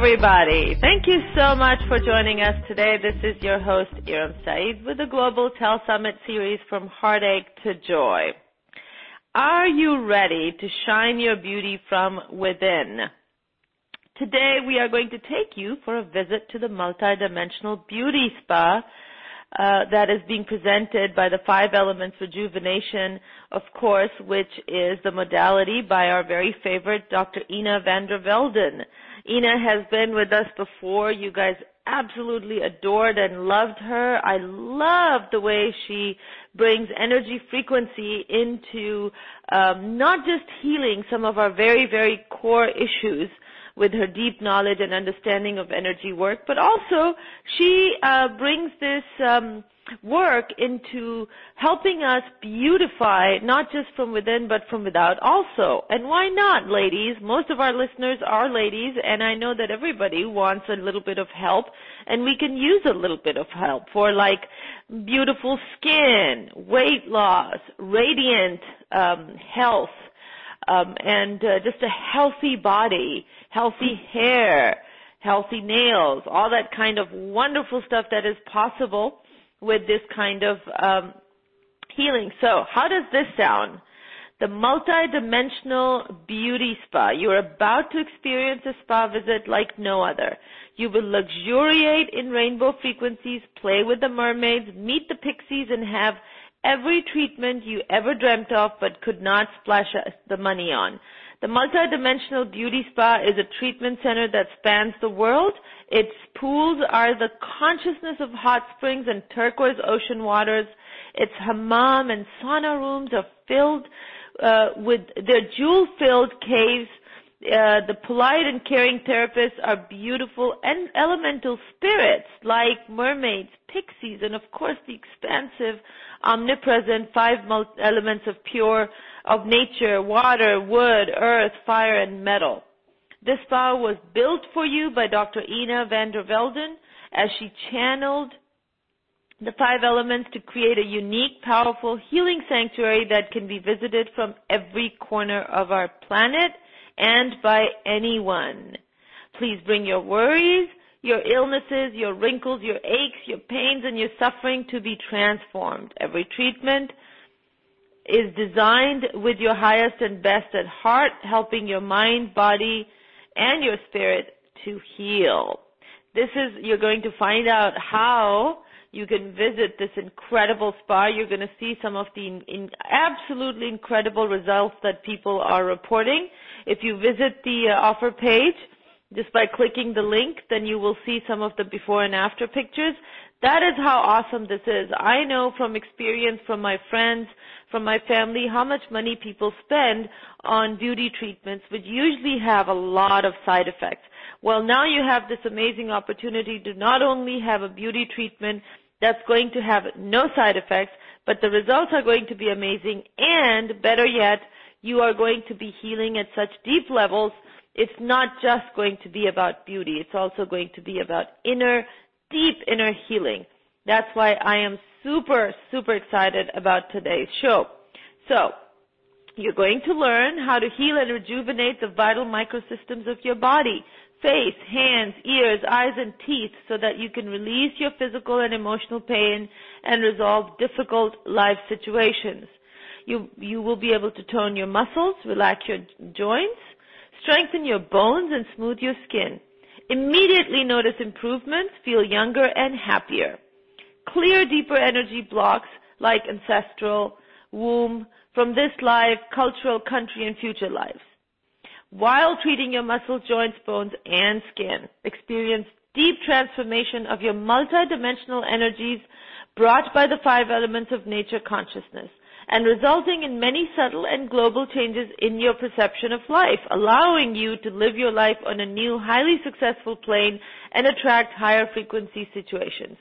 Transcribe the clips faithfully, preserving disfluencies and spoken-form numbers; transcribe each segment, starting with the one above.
everybody. Thank you so much for joining us today. This is your host, Iram Saeed, with the Global Tel Summit series From Heartache to Joy. Are you ready to shine your beauty from within? Today we are going to take you for a visit to the multidimensional beauty spa uh, that is being presented by the Five Elements Rejuvenation, of course, which is the modality by our very favorite Doctor Ina van der Velden. Ina has been with us before. You guys absolutely adored and loved her. I love the way she brings energy frequency into um, not just healing some of our very, very core issues with her deep knowledge and understanding of energy work, but also she uh, brings this um, work into helping us beautify not just from within but from without also. And why not, ladies? Most of our listeners are ladies, and I know that everybody wants a little bit of help, and we can use a little bit of help for like beautiful skin, weight loss, radiant um, health, um, and uh, just a healthy body, healthy hair, healthy nails, all that kind of wonderful stuff that is possible with this kind of um, healing. So how does this sound? The multidimensional beauty spa. You're about to experience a spa visit like no other. You will luxuriate in rainbow frequencies, play with the mermaids, meet the pixies, and have every treatment you ever dreamt of but could not splash the money on. The Multidimensional Beauty Spa is a treatment center that spans the world. Its pools are the consciousness of hot springs and turquoise ocean waters. Its hammam and sauna rooms are filled uh, with their jewel-filled caves. Uh, the polite and caring therapists are beautiful and elemental spirits like mermaids, pixies, and of course the expansive, omnipresent five elements of pure, of nature, water, wood, earth, fire, and metal. This spa was built for you by Doctor Ina van der Velden as she channeled the five elements to create a unique, powerful healing sanctuary that can be visited from every corner of our planet and by anyone. Please bring your worries, your illnesses, your wrinkles, your aches, your pains, and your suffering to be transformed. Every treatment is designed with your highest and best at heart, helping your mind, body, and your spirit to heal. This is, you're going to find out how you can visit this incredible spa. You're going to see some of the in, in absolutely incredible results that people are reporting. If you visit the uh, offer page, just by clicking the link, then you will see some of the before and after pictures. That is how awesome this is. I know from experience from my friends, from my family, how much money people spend on beauty treatments, which usually have a lot of side effects. Well, now you have this amazing opportunity to not only have a beauty treatment that's going to have no side effects, but the results are going to be amazing, and better yet, you are going to be healing at such deep levels. It's not just going to be about beauty. It's also going to be about inner, deep inner healing. That's why I am super, super excited about today's show. So, you're going to learn how to heal and rejuvenate the vital microsystems of your body, face, hands, ears, eyes, and teeth, so that you can release your physical and emotional pain and resolve difficult life situations. You, you will be able to tone your muscles, relax your joints, strengthen your bones, and smooth your skin. Immediately notice improvements, feel younger and happier. Clear deeper energy blocks like ancestral, womb, from this life, cultural, country, and future lives. While treating your muscles, joints, bones, and skin, experience deep transformation of your multidimensional energies brought by the five elements of nature consciousness, and resulting in many subtle and global changes in your perception of life, allowing you to live your life on a new, highly successful plane and attract higher frequency situations.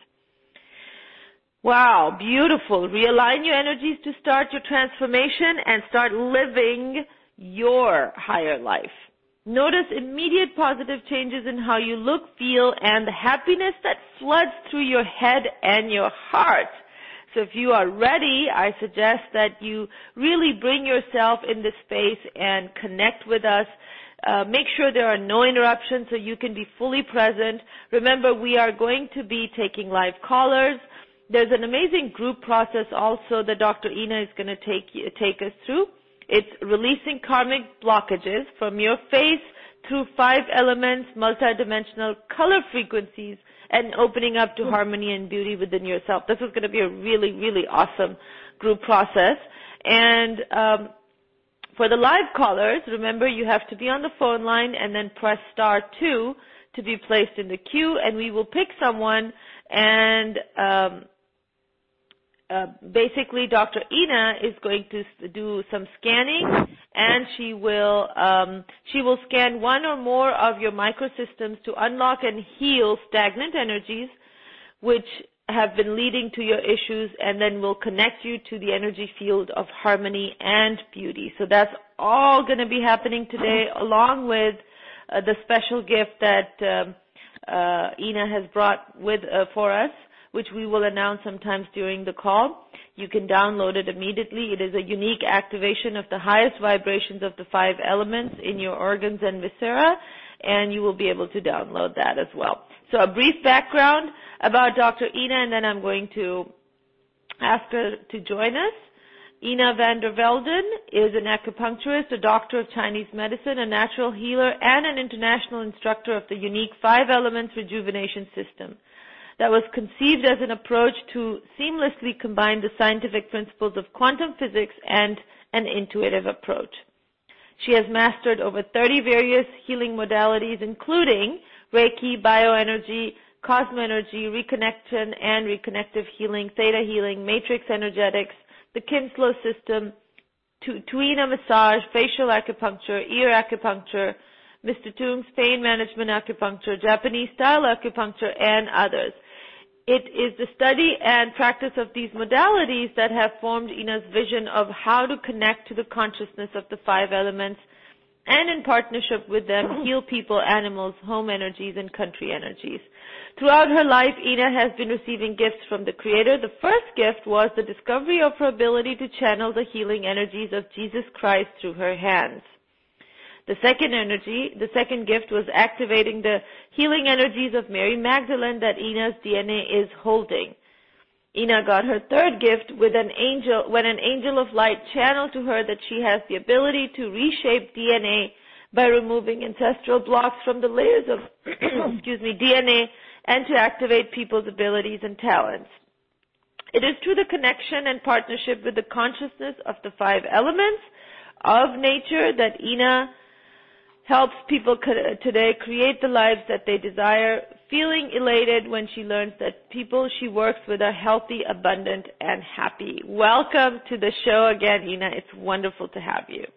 Wow, beautiful. Realign your energies to start your transformation and start living your higher life. Notice immediate positive changes in how you look, feel, and the happiness that floods through your head and your heart. So if you are ready, I suggest that you really bring yourself in this space and connect with us. Uh, make sure there are no interruptions so you can be fully present. Remember, we are going to be taking live callers. There's an amazing group process also that Doctor Ina is going to take, take us through. It's releasing karmic blockages from your face through five elements, multidimensional color frequencies, and opening up to harmony and beauty within yourself. This is going to be a really, really awesome group process. And um, for the live callers, remember you have to be on the phone line and then press star two to be placed in the queue, and we will pick someone, and um, uh, basically Doctor Ina is going to do some scanning, and she will um, she will scan one or more of your microsystems to unlock and heal stagnant energies, which have been leading to your issues, and then will connect you to the energy field of harmony and beauty. So that's all going to be happening today, along with uh, the special gift that um, uh, Ina has brought with uh, for us, which we will announce sometimes during the call. You can download it immediately. It is a unique activation of the highest vibrations of the five elements in your organs and viscera, and you will be able to download that as well. So a brief background about Doctor Ina, and then I'm going to ask her to join us. Ina van der Velden is an acupuncturist, a doctor of Chinese medicine, a natural healer, and an international instructor of the unique five elements rejuvenation system that was conceived as an approach to seamlessly combine the scientific principles of quantum physics and an intuitive approach. She has mastered over thirty various healing modalities, including Reiki, bioenergy, cosmoenergy, reconnection and reconnective healing, theta healing, matrix energetics, the Kinslow system, Tuina massage, facial acupuncture, ear acupuncture, Mister Tung's pain management acupuncture, Japanese style acupuncture, and others. It is the study and practice of these modalities that have formed Ina's vision of how to connect to the consciousness of the five elements, and in partnership with them, heal people, animals, home energies, and country energies. Throughout her life, Ina has been receiving gifts from the Creator. The first gift was the discovery of her ability to channel the healing energies of Jesus Christ through her hands. The second energy, the second gift was activating the healing energies of Mary Magdalene that Ina's D N A is holding. Ina got her third gift with an angel, when an angel of light channeled to her that she has the ability to reshape D N A by removing ancestral blocks from the layers of, excuse me, D N A, and to activate people's abilities and talents. It is through the connection and partnership with the consciousness of the five elements of nature that Ina helps people today create the lives that they desire, feeling elated when she learns that people she works with are healthy, abundant, and happy. Welcome to the show again, Ina. It's wonderful to have you.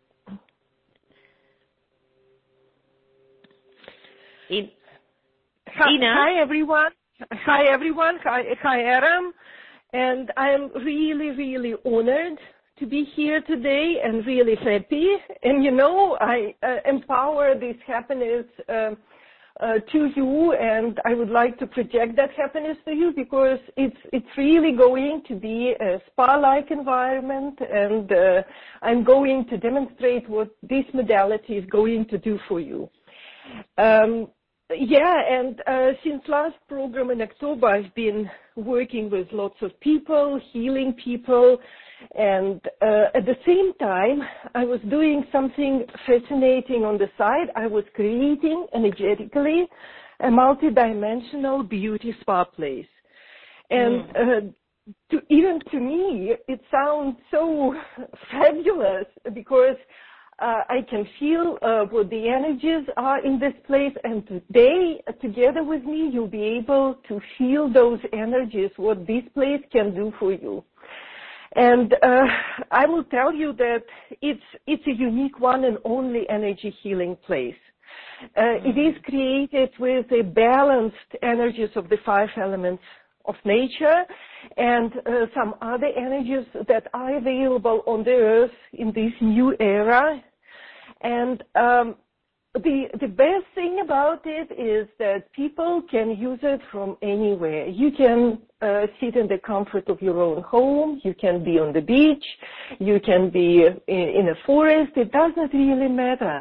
Ina. Hi, hi everyone. Hi everyone. Hi, hi Aram. And I'm really, really honored to be here today and really happy. And you know, I uh, empower this happiness uh, uh, to you, and I would like to project that happiness to you because it's it's really going to be a spa-like environment, and uh, I'm going to demonstrate what this modality is going to do for you. Um, Yeah, and uh, since last program in October, I've been working with lots of people, healing people, and uh, at the same time, I was doing something fascinating on the side. I was creating energetically a multidimensional beauty spa place. And mm. uh, to, even to me, it sounds so fabulous because Uh, I can feel uh, what the energies are in this place, and today, uh, together with me, you'll be able to feel those energies, what this place can do for you. And uh, I will tell you that it's it's a unique one and only energy healing place. Uh, it is created with a balanced energies of the five elements of nature and uh, some other energies that are available on the earth in this new era. And um, the the best thing about it is that people can use it from anywhere. You can uh, sit in the comfort of your own home. You can be on the beach. You can be in, in a forest. It doesn't really matter.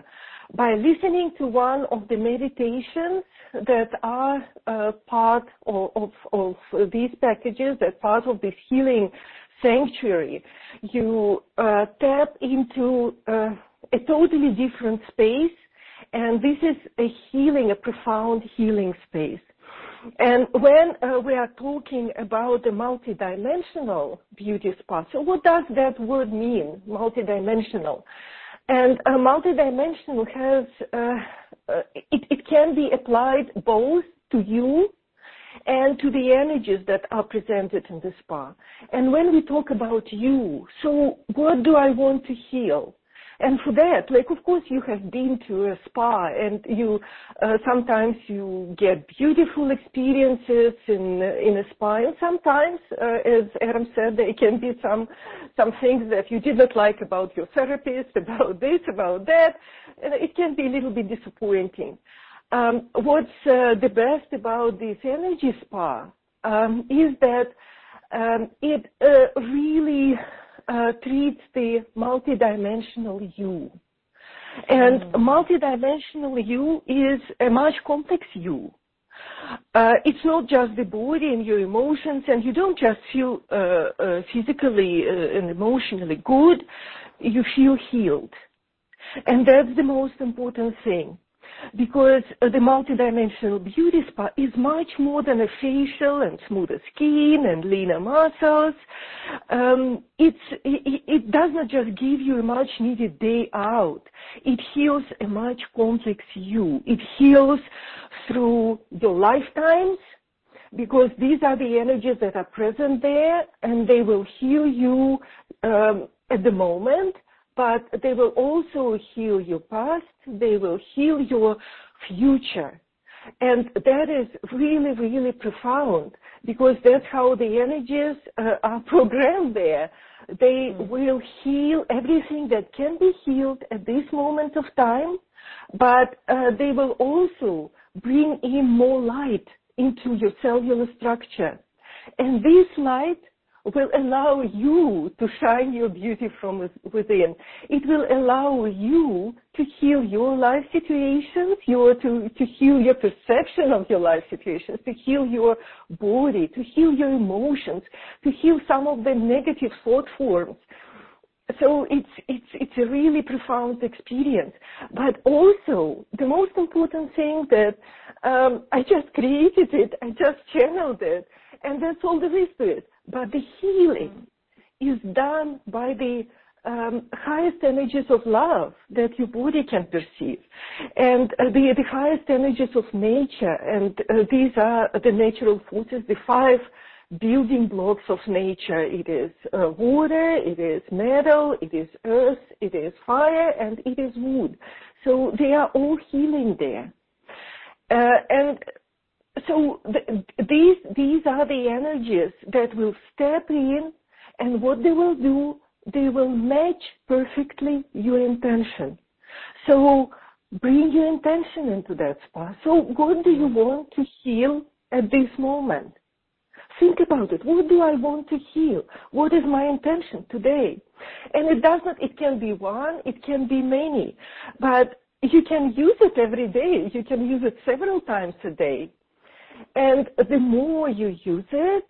by listening to one of the meditations that are uh, part of, of, of these packages, that part of this healing sanctuary. You uh, tap into uh, a totally different space, and this is a healing, a profound healing space. And when uh, we are talking about the multidimensional beauty spa, so what does that word mean, multidimensional? And uh, multidimensional has, uh, uh, it, it can be applied both to you and to the energies that are presented in the spa. And when we talk about you, so what do I want to heal? And for that, like, of course, you have been to a spa, and you uh, sometimes you get beautiful experiences in in a spa, and sometimes, uh, as Aram said, there can be some some things that you did not like about your therapist, about this, about that. And it can be a little bit disappointing. Um, what's uh, the best about this energy spa um, is that um, it uh, really Uh, treats the multidimensional you. And mm. multidimensional you is a much complex you. Uh, it's not just the body and your emotions, and you don't just feel uh, uh, physically uh, and emotionally good, you feel healed. And that's the most important thing. Because uh, the multidimensional beauty spa is much more than a facial and smoother skin and leaner muscles. Um, it's, it, it does not just give you a much needed day out. It heals a much complex you. It heals through your lifetimes, because these are the energies that are present there, and they will heal you um, at the moment. But they will also heal your past, they will heal your future. And that is really, really profound, because that's how the energies uh, are programmed there. They mm. will heal everything that can be healed at this moment of time, but uh, they will also bring in more light into your cellular structure. And this light will allow you to shine your beauty from within. It will allow you to heal your life situations, your, to, to heal your perception of your life situations, to heal your body, to heal your emotions, to heal some of the negative thought forms. So it's, it's, it's a really profound experience. But also, the most important thing that um, I just created it, I just channeled it, and that's all there is to it. But the healing is done by the um, highest energies of love that your body can perceive, and uh, the, the highest energies of nature. And uh, these are the natural forces, the five building blocks of nature. It is uh, water, it is metal, it is earth, it is fire, and it is wood. So they are all healing there. Uh, and So the, these these are the energies that will step in, and what they will do, they will match perfectly your intention. So bring your intention into that spa. So what do you want to heal at this moment? Think about it. What do I want to heal? What is my intention today? And it does not, it can be one, it can be many, but you can use it every day. You can use it several times a day. And the more you use it,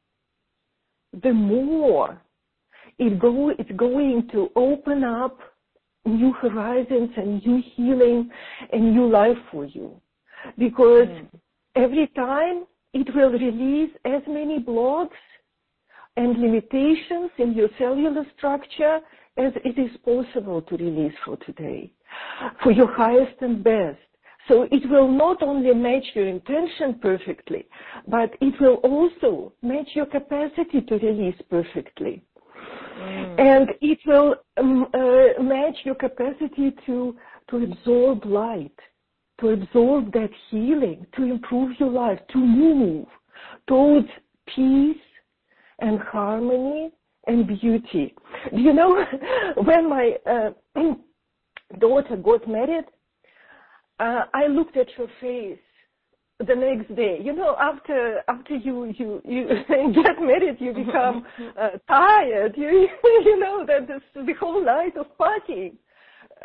the more it go, it's going to open up new horizons and new healing and new life for you. Because mm. every time it will release as many blocks and limitations in your cellular structure as it is possible to release for today, for your highest and best. So it will not only match your intention perfectly, but it will also match your capacity to release perfectly. Mm. And it will um, uh, match your capacity to, to absorb light, to absorb that healing, to improve your life, to move towards peace and harmony and beauty. You know, when my uh, daughter got married, Uh, I looked at her face the next day. You know, after after you you you get married, you become uh, tired. You you know that this, the whole night of partying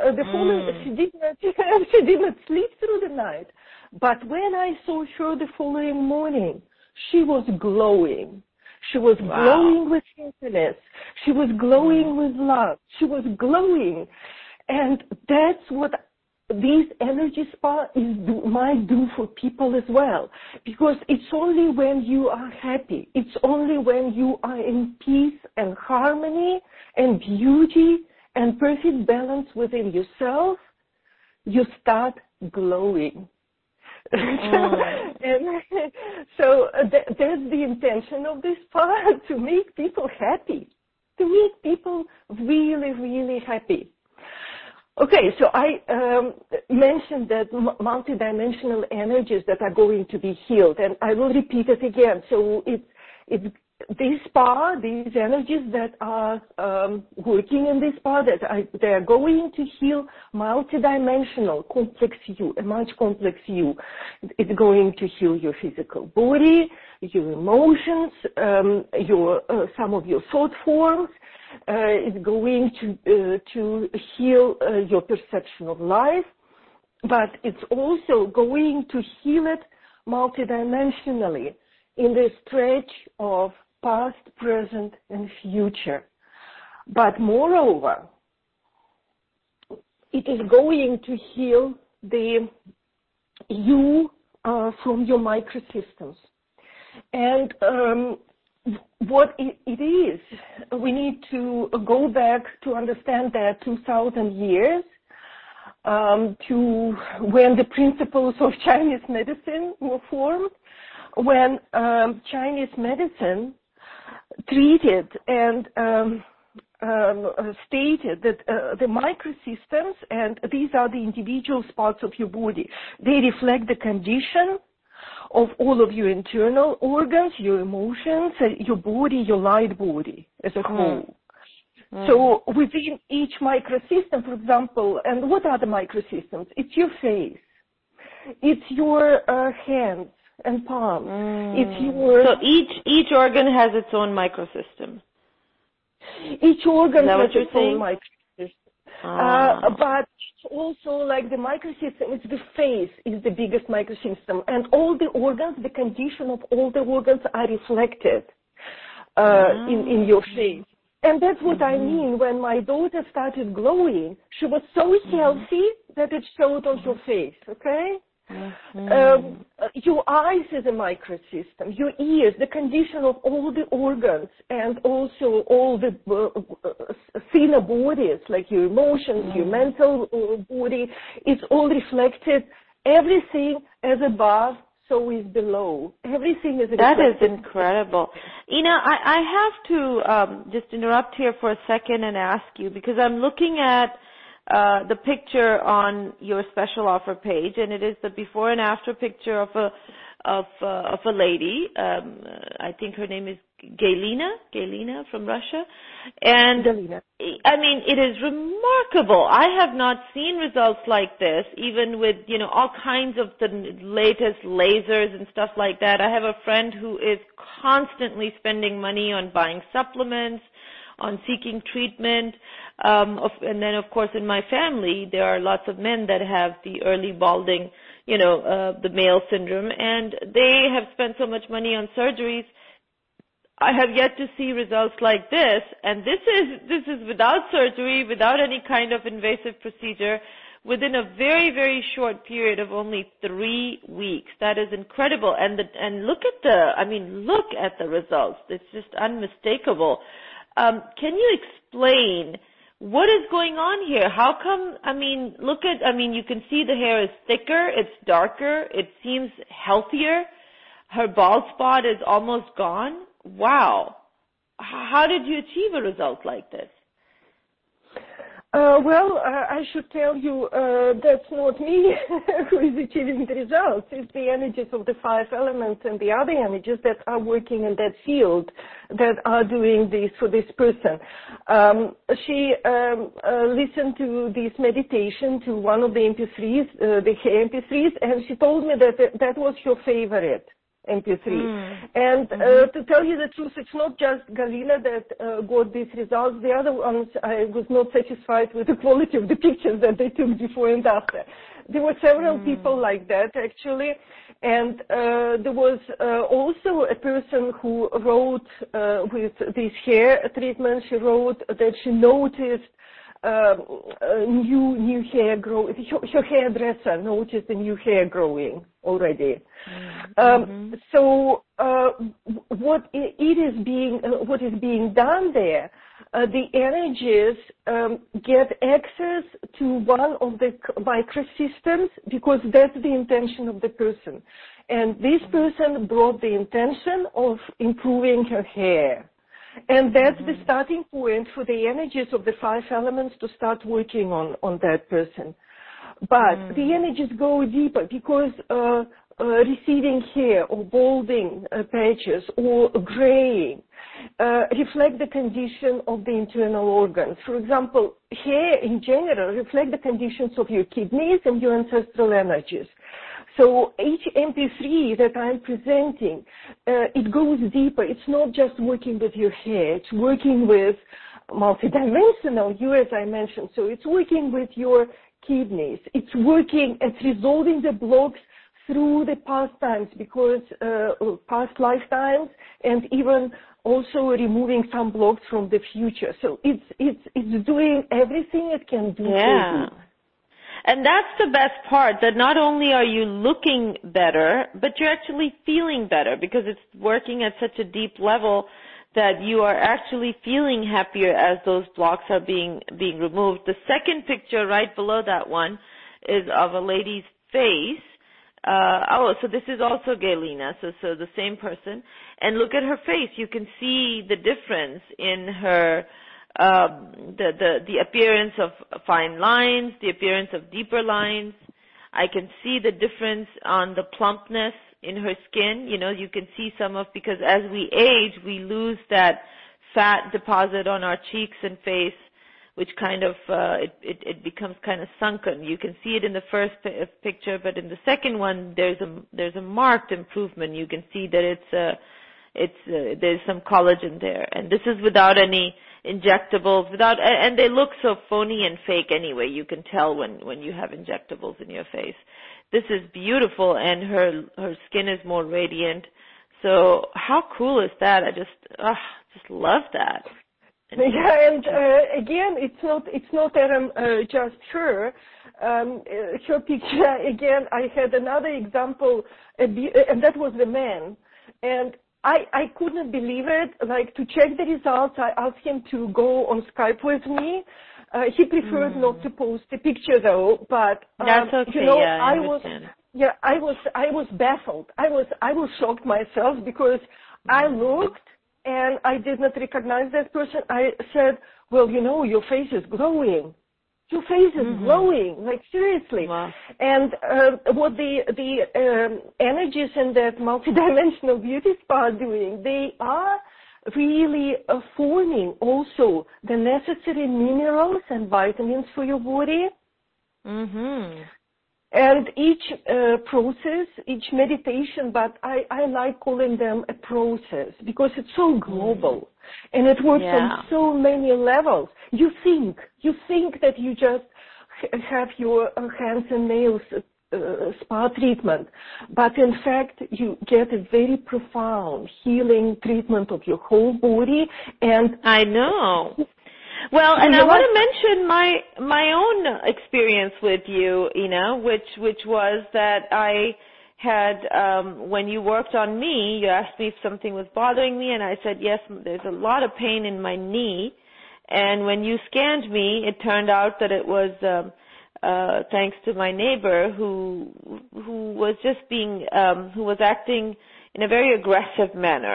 uh, the following, Mm. she did not, she did not sleep through the night. But when I saw her the following morning, she was glowing. She was Wow. glowing with happiness. She was glowing Mm. with love. She was glowing. And that's what this energy spa is do, might do for people as well. Because it's only when you are happy, it's only when you are in peace and harmony and beauty and perfect balance within yourself, you start glowing. Mm. And so uh, th- that's the intention of this part, to make people happy, to make people really, really happy. Okay, so I um, mentioned that m- multidimensional energies that are going to be healed, and I will repeat it again. So it's it's this spa, these energies that are um, working in this spa, that I, they are going to heal multidimensional complex you, a much complex you. It's going to heal your physical body, your emotions, um, your uh, some of your thought forms. Uh, it's going to uh, to heal uh, your perception of life, but it's also going to heal it multidimensionally in the stretch of past, present, and future. But moreover, it is going to heal the you uh, from your microsystems. And um, what it, it is, we need to go back to understand that two thousand years um, to when the principles of Chinese medicine were formed, when um, Chinese medicine treated and um, um, uh, stated that uh, the microsystems, and these are the individual spots of your body, they reflect the condition of all of your internal organs, your emotions, uh, your body, your light body as a whole. Mm. So within each microsystem, for example, and what are the microsystems? It's your face. It's your uh, hands and palms. Mm. It's your... So each each organ has its own microsystem. Each organ has its own microsystem. Ah. Uh, but also, like the microsystem, it's the face is the biggest microsystem, and all the organs, the condition of all the organs are reflected uh, ah. in in your face. And that's what mm-hmm. I mean. When my daughter started glowing, she was so mm-hmm. healthy that it showed on her face. Okay. Mm-hmm. Um, your eyes is a microsystem, your ears, the condition of all the organs, and also all the uh, uh, thinner bodies, like your emotions, mm-hmm. your mental uh, body, it's all reflected. Everything as above, so is below. Everything is reflected. That is incredible. You know, I, I have to um, just interrupt here for a second and ask you, because I'm looking at Uh, the picture on your special offer page, and it is the before and after picture of a of uh, of a lady. Um, uh, I think her name is Galina, Galina from Russia, and Galina. I mean, it is remarkable. I have not seen results like this, even with you know all kinds of the latest lasers and stuff like that. I have a friend who is constantly spending money on buying supplements, on seeking treatment, um, of, and then of course in my family there are lots of men that have the early balding, you know, uh, the male syndrome, and they have spent so much money on surgeries. I have yet to see results like this, and this is this is without surgery, without any kind of invasive procedure, within a very very short period of only three weeks. That is incredible, and the, and look at the, I mean, look at the results. It's just unmistakable. Um, can you explain what is going on here? How come, I mean, look at, I mean, you can see the hair is thicker, it's darker, it seems healthier. Her bald spot is almost gone. Wow. How did you achieve a result like this? Uh, well, uh, I should tell you uh, that's not me who is achieving the results. It's the energies of the five elements and the other energies that are working in that field that are doing this for this person. Um, she um, uh, listened to this meditation, to one of the M P threes, uh, the M P threes, and she told me that that was her favorite. M P three. Mm. And Mm-hmm. uh, to tell you the truth, it's not just Galina that uh, got these results. The other ones, I was not satisfied with the quality of the pictures that they took before and after. There were several mm. people like that, actually. And uh, there was uh, also a person who wrote uh, with this hair treatment. She wrote that she noticed Um, uh, new new hair grow. Her, her hairdresser noticed the new hair growing already. Mm-hmm. Um, so uh, what it is being uh, what is being done there? Uh, the energies um, get access to one of the microsystems because that's the intention of the person, and this person brought the intention of improving her hair. And that's mm-hmm. the starting point for the energies of the five elements to start working on, on that person. But mm. the energies go deeper because uh, uh, receding hair or balding uh, patches or graying uh, reflect the condition of the internal organs. For example, hair in general reflect the conditions of your kidneys and your ancestral energies. So each M P three that I'm presenting, uh, it goes deeper. It's not just working with your hair. It's working with multidimensional, you as I mentioned. So it's working with your kidneys. It's working, it's resolving the blocks through the past times because uh, past lifetimes, and even also removing some blocks from the future. So it's it's it's doing everything it can do yeah. for you. And that's the best part, that not only are you looking better, but you're actually feeling better because it's working at such a deep level that you are actually feeling happier as those blocks are being being removed. The second picture right below that one is of a lady's face. Uh, oh, so this is also Galina, so, so the same person. And look at her face. You can see the difference in her Um, the, the, the appearance of fine lines, the appearance of deeper lines. I can see the difference on the plumpness in her skin. You know, you can see some of, because as we age, we lose that fat deposit on our cheeks and face, which kind of, uh, it, it, it becomes kind of sunken. You can see it in the first p- picture, but in the second one, there's a, there's a marked improvement. You can see that it's, uh, it's, uh, there's some collagen there. And this is without any injectables, without, and they look so phony and fake anyway. You can tell when, when you have injectables in your face. This is beautiful, and her, her skin is more radiant. So how cool is that? I just, uh, just love that. Yeah, and uh, again, it's not, it's not um, uh, just her. Um, uh, her picture, again, I had another example, uh, and that was the man. And I, I couldn't believe it. Like, to check the results, I asked him to go on Skype with me. Uh, he preferred mm. not to post the picture though, but um, that's okay. You know, yeah, I, I was, yeah, I was, I was baffled. I was, I was shocked myself because mm. I looked and I did not recognize that person. I said, "Well, you know, your face is glowing. Your face is mm-hmm. glowing, like seriously." Wow. And uh, what the the um, energies in that multidimensional beauty spa are doing, they are really uh, forming also the necessary minerals and vitamins for your body. Mm-hmm. And each uh, process, each meditation, but I, I like calling them a process because it's so global mm. and it works yeah. on so many levels. You think, you think that you just have your uh, hands and nails uh, spa treatment, but in fact you get a very profound healing treatment of your whole body. And I know. Well, and I want to mention my my own experience with you, Ina, which which was that I had um, when you worked on me, you asked me if something was bothering me, and I said yes. There's a lot of pain in my knee, and when you scanned me, it turned out that it was um, uh, thanks to my neighbor who who was just being um, who was acting in a very aggressive manner.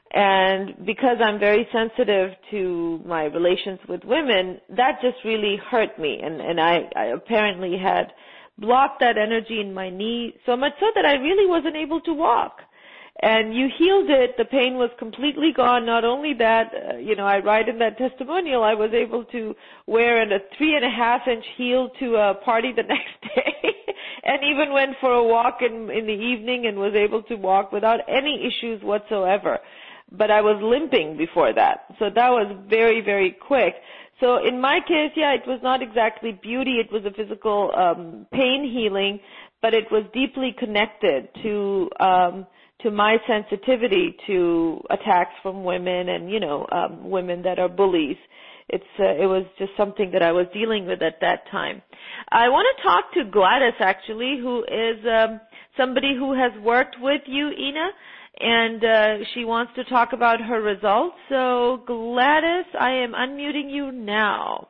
And because I'm very sensitive to my relations with women, that just really hurt me. And, and I, I apparently had blocked that energy in my knee so much so that I really wasn't able to walk. And you healed it. The pain was completely gone. Not only that, uh, you know, I write in that testimonial, I was able to wear a three and a half inch heel to a party the next day. and even went for a walk in, in the evening and was able to walk without any issues whatsoever. But I was limping before that. So that was very, very quick. So in my case, yeah, it was not exactly beauty. It was a physical um, pain healing, but it was deeply connected to um, to my sensitivity to attacks from women and, you know, um, women that are bullies. It's uh, it was just something that I was dealing with at that time. I want to talk to Gladys, actually, who is um, somebody who has worked with you, Ina, and uh, she wants to talk about her results. So, Gladys, I am unmuting you now.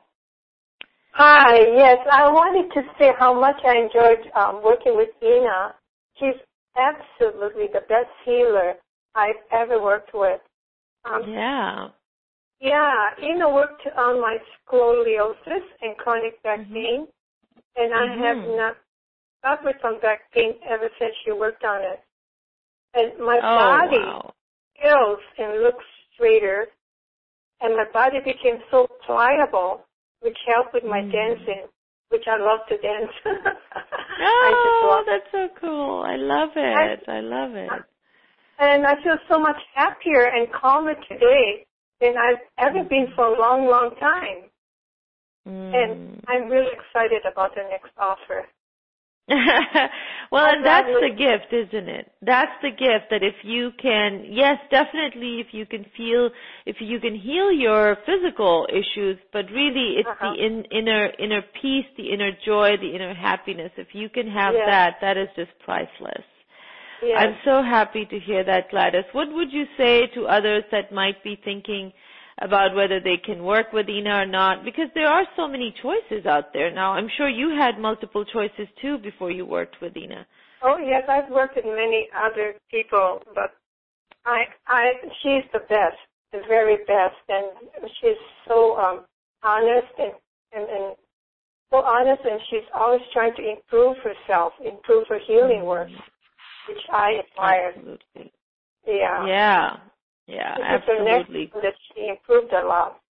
Hi, yes, I wanted to say how much I enjoyed um, working with Ina. She's absolutely the best healer I've ever worked with. Um, yeah. Yeah, Ina worked on my scoliosis and chronic back mm-hmm. pain, and I mm-hmm. have not suffered from back pain ever since she worked on it. And my oh, body wow. heals and looks straighter, and my body became so pliable, which helped with my mm. dancing, which I love to dance. oh, that's so cool. I love it. I, I love it. And I feel so much happier and calmer today than I've ever been for a long, long time. Mm. And I'm really excited about the next offer. well, and that's the gift, isn't it? That's the gift that if you can, yes, definitely if you can feel, if you can heal your physical issues, but really it's uh-huh. the in, inner inner peace, the inner joy, the inner happiness. If you can have yes. that, that is just priceless. Yes. I'm so happy to hear that, Gladys. What would you say to others that might be thinking about whether they can work with Ina or not? Because there are so many choices out there now. I'm sure you had multiple choices too before you worked with Ina. Oh yes, I've worked with many other people, but I, I, she's the best, the very best, and she's so um, honest and, and, and so honest, and she's always trying to improve herself, improve her healing work, which I admire. Absolutely. Yeah. Yeah. Yeah, absolutely. That she improved a lot.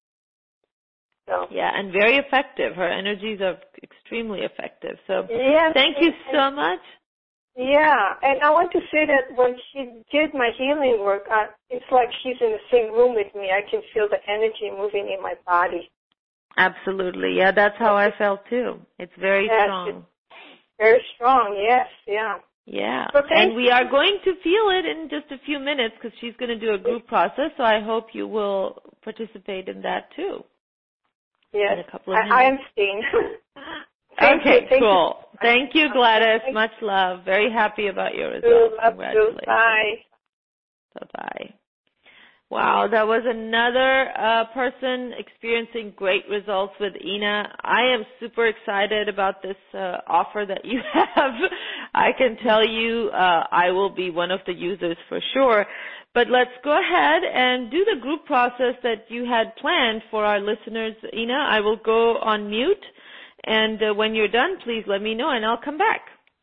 So. Yeah, and very effective. Her energies are extremely effective. So yes, thank you so much. Yeah, and I want to say that when she did my healing work, uh, it's like she's in the same room with me. I can feel the energy moving in my body. Absolutely. Yeah, that's how I felt too. It's very yes, strong. It's very strong, yes, yeah. Yeah, okay. And we are going to feel it in just a few minutes because she's going to do a group process, so I hope you will participate in that too. Yes, in a couple of minutes. I, I am staying. Thank okay, you, thank cool. You. Thank you, Gladys. Thank Much love. Very happy about your results. Congratulations. Bye. Bye-bye. Wow, that was another uh, person experiencing great results with Ina. I am super excited about this uh, offer that you have. I can tell you uh, I will be one of the users for sure. But let's go ahead and do the group process that you had planned for our listeners. Ina, I will go on mute. And uh, when you're done, please let me know and I'll come back.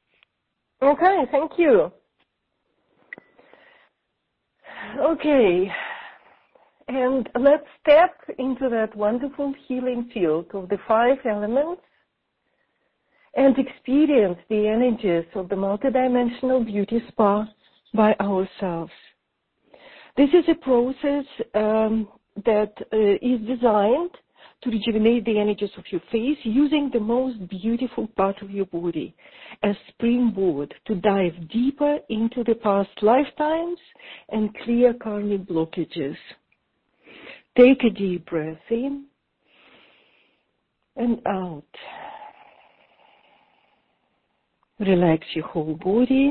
Okay, thank you. Okay. And let's step into that wonderful healing field of the five elements and experience the energies of the multidimensional beauty spa by ourselves. This is a process um, that uh, is designed to rejuvenate the energies of your face using the most beautiful part of your body as springboard to dive deeper into the past lifetimes and clear karmic blockages. Take a deep breath in and out. Relax your whole body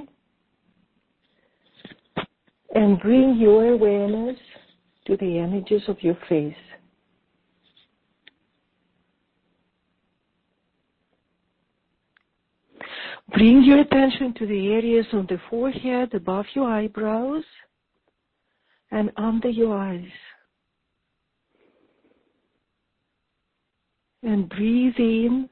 and bring your awareness to the energies of your face. Bring your attention to the areas on the forehead, above your eyebrows, and under your eyes. And breathe in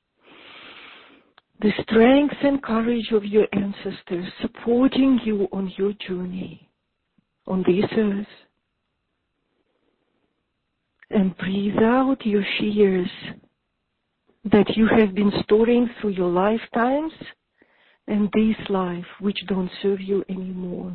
the strength and courage of your ancestors supporting you on your journey on this earth. And breathe out your fears that you have been storing through your lifetimes and this life which don't serve you anymore.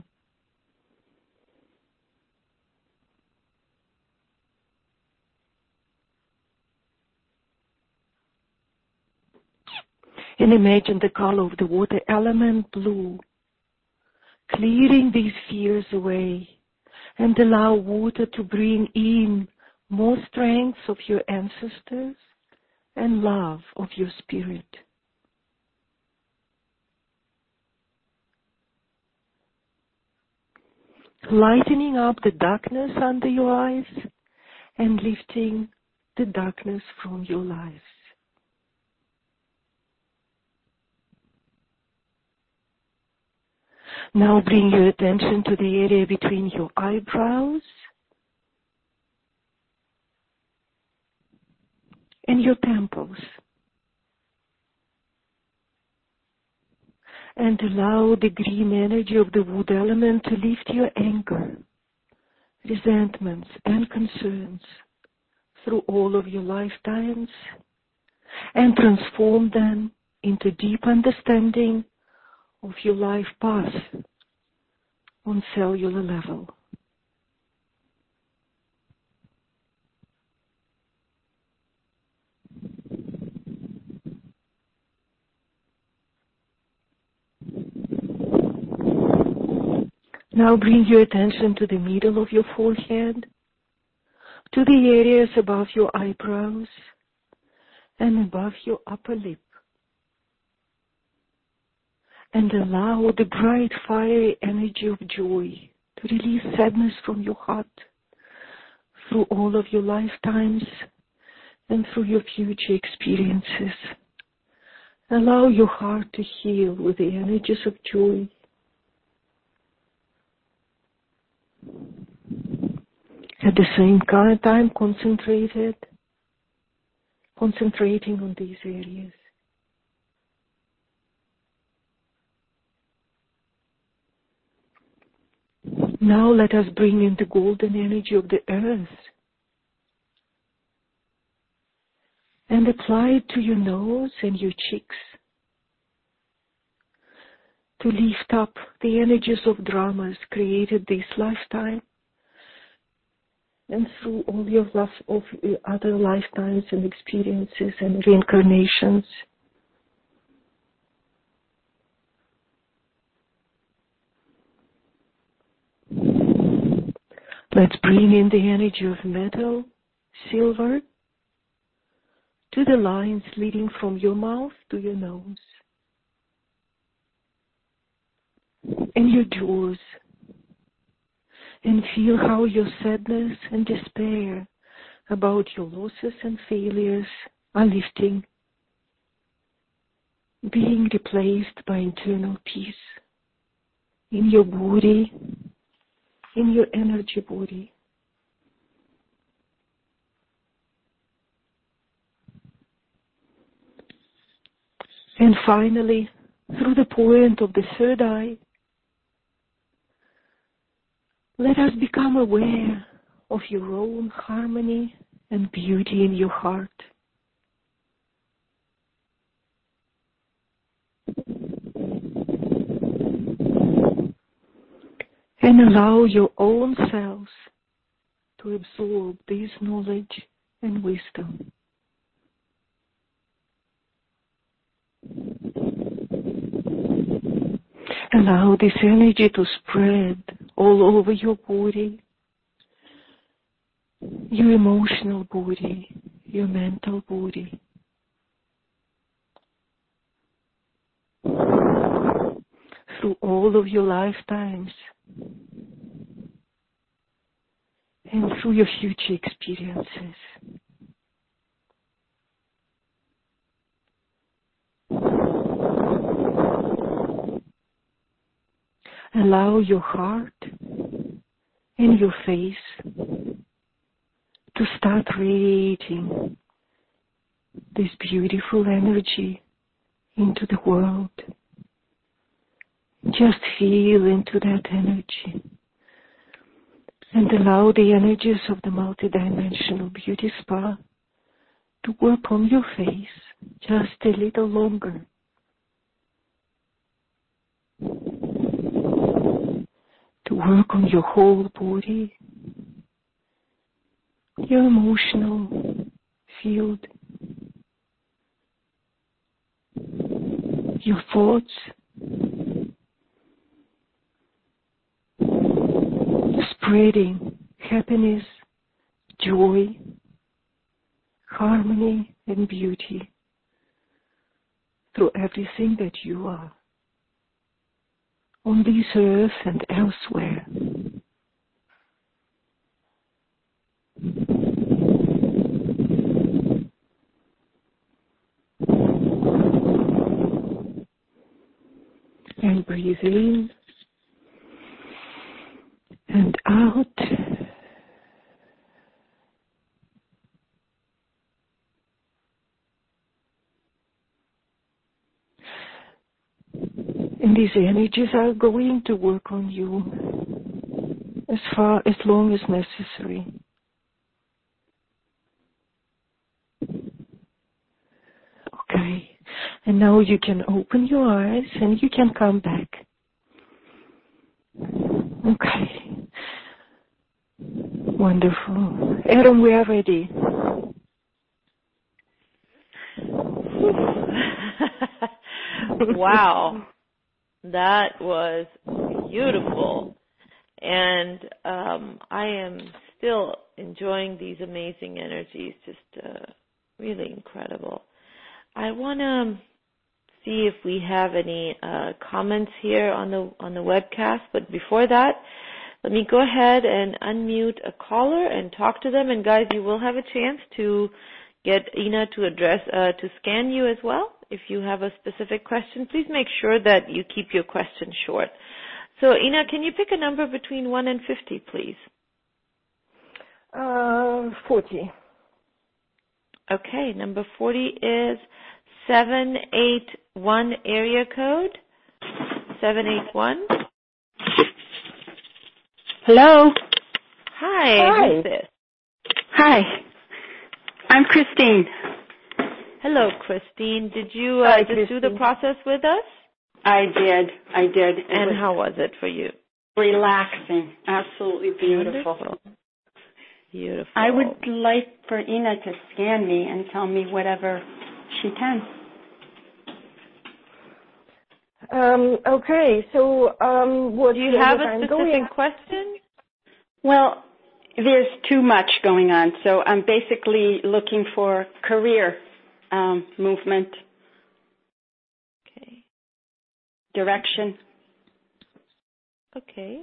And imagine the color of the water element, blue, clearing these fears away, and allow water to bring in more strength of your ancestors and love of your spirit. Lightening up the darkness under your eyes and lifting the darkness from your lives. Now bring your attention to the area between your eyebrows and your temples. And allow the green energy of the wood element to lift your anger, resentments, and concerns through all of your lifetimes and transform them into deep understanding of your life path on cellular level. Now bring your attention to the middle of your forehead, to the areas above your eyebrows and above your upper lip. And allow the bright, fiery energy of joy to release sadness from your heart through all of your lifetimes and through your future experiences. Allow your heart to heal with the energies of joy. At the same time, concentrated, concentrating on these areas. Now let us bring in the golden energy of the earth and apply it to your nose and your cheeks to lift up the energies of dramas created this lifetime and through all your life of other lifetimes and experiences and reincarnations. Let's bring in the energy of metal, silver, to the lines leading from your mouth to your nose and your jaws, and feel how your sadness and despair about your losses and failures are lifting, being replaced by internal peace in your body, in your energy body. And finally, through the point of the third eye, let us become aware of your own harmony and beauty in your heart. And allow your own selves to absorb this knowledge and wisdom. Allow this energy to spread all over your body, your emotional body, your mental body. Through all of your lifetimes and through your future experiences. Allow your heart and your face to start radiating this beautiful energy into the world. Just feel into that energy and allow the energies of the multidimensional beauty spa to work on your face just a little longer. to work on your whole body, your emotional field, your thoughts, spreading happiness, joy, harmony, and beauty through everything that you are, on this earth and elsewhere. And breathe in and out. And these energies are going to work on you as far, as long as necessary. Okay. And now you can open your eyes and you can come back. Okay. Wonderful. Adam, we are ready. Wow. That was beautiful. And um, I am still enjoying these amazing energies, just uh, really incredible. I want to see if we have any uh, comments here on the on the webcast, but before that, let me go ahead and unmute a caller and talk to them. And guys, you will have a chance to get Ina to address uh, to scan you as well. If you have a specific question, please make sure that you keep your question short. So, Ina, can you pick a number between one and fifty, please? Uh, forty. Okay, number forty is seven eight one area code. seven eight one. Hello. Hi, Hi. who's this? Hi. I'm Christine. Hello, Christine. Did you uh, Hi, just Christine. do the process with us? I did. I did. It And was how was it for you? relaxing. Absolutely beautiful. Wonderful. Beautiful. I would like for Ina to scan me and tell me whatever she can. Um, okay, so um, what Do you have a I'm specific going... question? Well, there's too much going on, so I'm basically looking for career um, movement, Okay. direction. Okay.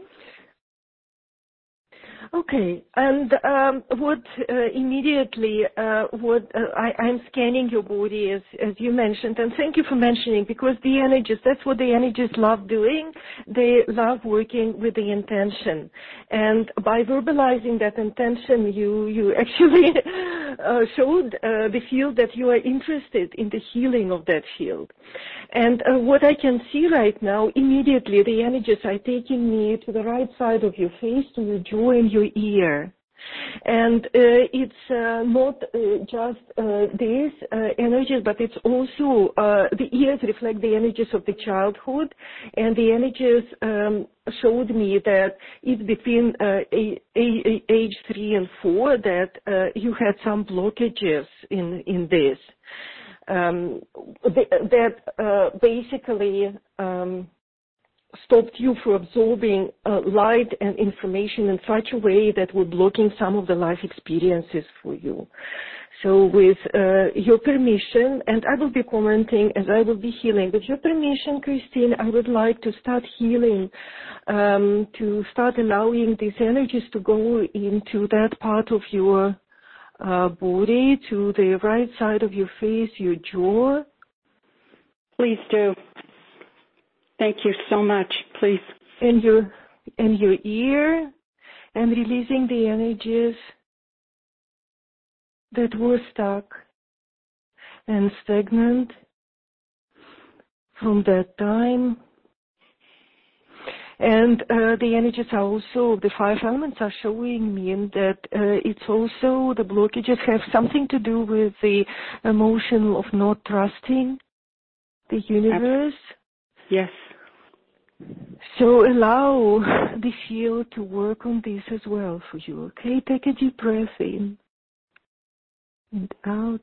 Okay, and um, what uh, immediately, uh, what uh, I, I'm scanning your body as, as you mentioned, and thank you for mentioning, because the energies, that's what the energies love doing. They love working with the intention. And by verbalizing that intention, you, you actually uh, showed uh, the field that you are interested in the healing of that field. And uh, what I can see right now, immediately the energies are taking me to the right side of your face, to your jaw and your ear. And uh, it's uh, not uh, just uh, these uh, energies, but it's also uh, the ears reflect the energies of the childhood, and the energies um, showed me that it's between uh, a, a, a age three and four that uh, you had some blockages in in this. Um, th- that uh, basically um, stopped you from absorbing uh, light and information in such a way that were blocking some of the life experiences for you. So with uh, your permission, and I will be commenting as I will be healing, with your permission, Christine, I would like to start healing, um, to start allowing these energies to go into that part of your uh, body, to the right side of your face, your jaw. Please do. Thank you so much. Please. And your, and your ear, and releasing the energies that were stuck and stagnant from that time. And uh, the energies are also, the five elements are showing me that uh, it's also, the blockages have something to do with the emotion of not trusting the universe. Yes. So allow the field to work on this as well for you, okay? Take a deep breath in and out.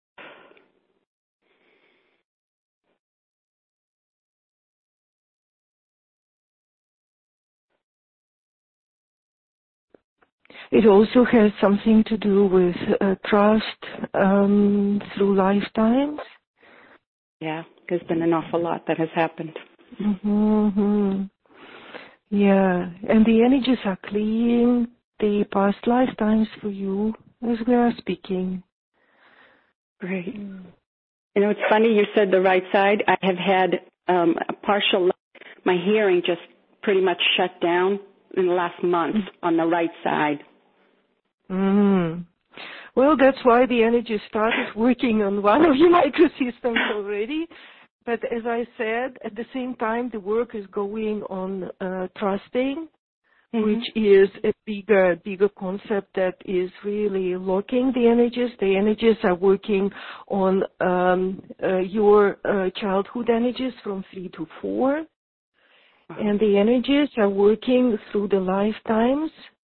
It also has something to do with uh, trust um, through lifetimes. Yeah, there's been an awful lot that has happened. Mm-hmm. Yeah, and the energies are clearing the past lifetimes for you as we are speaking. Great. Mm. You know, it's funny you said the right side. I have had um, a partial, my hearing just pretty much shut down in the last month mm-hmm. on the right side. Mm. Well, that's why the energy started working on one of your microsystems already. But as I said, at the same time, the work is going on uh, trusting, mm-hmm. which is a bigger, bigger concept that is really locking the energies. The energies are working on um, uh, your uh, childhood energies from three to four. Uh-huh. And the energies are working through the lifetimes.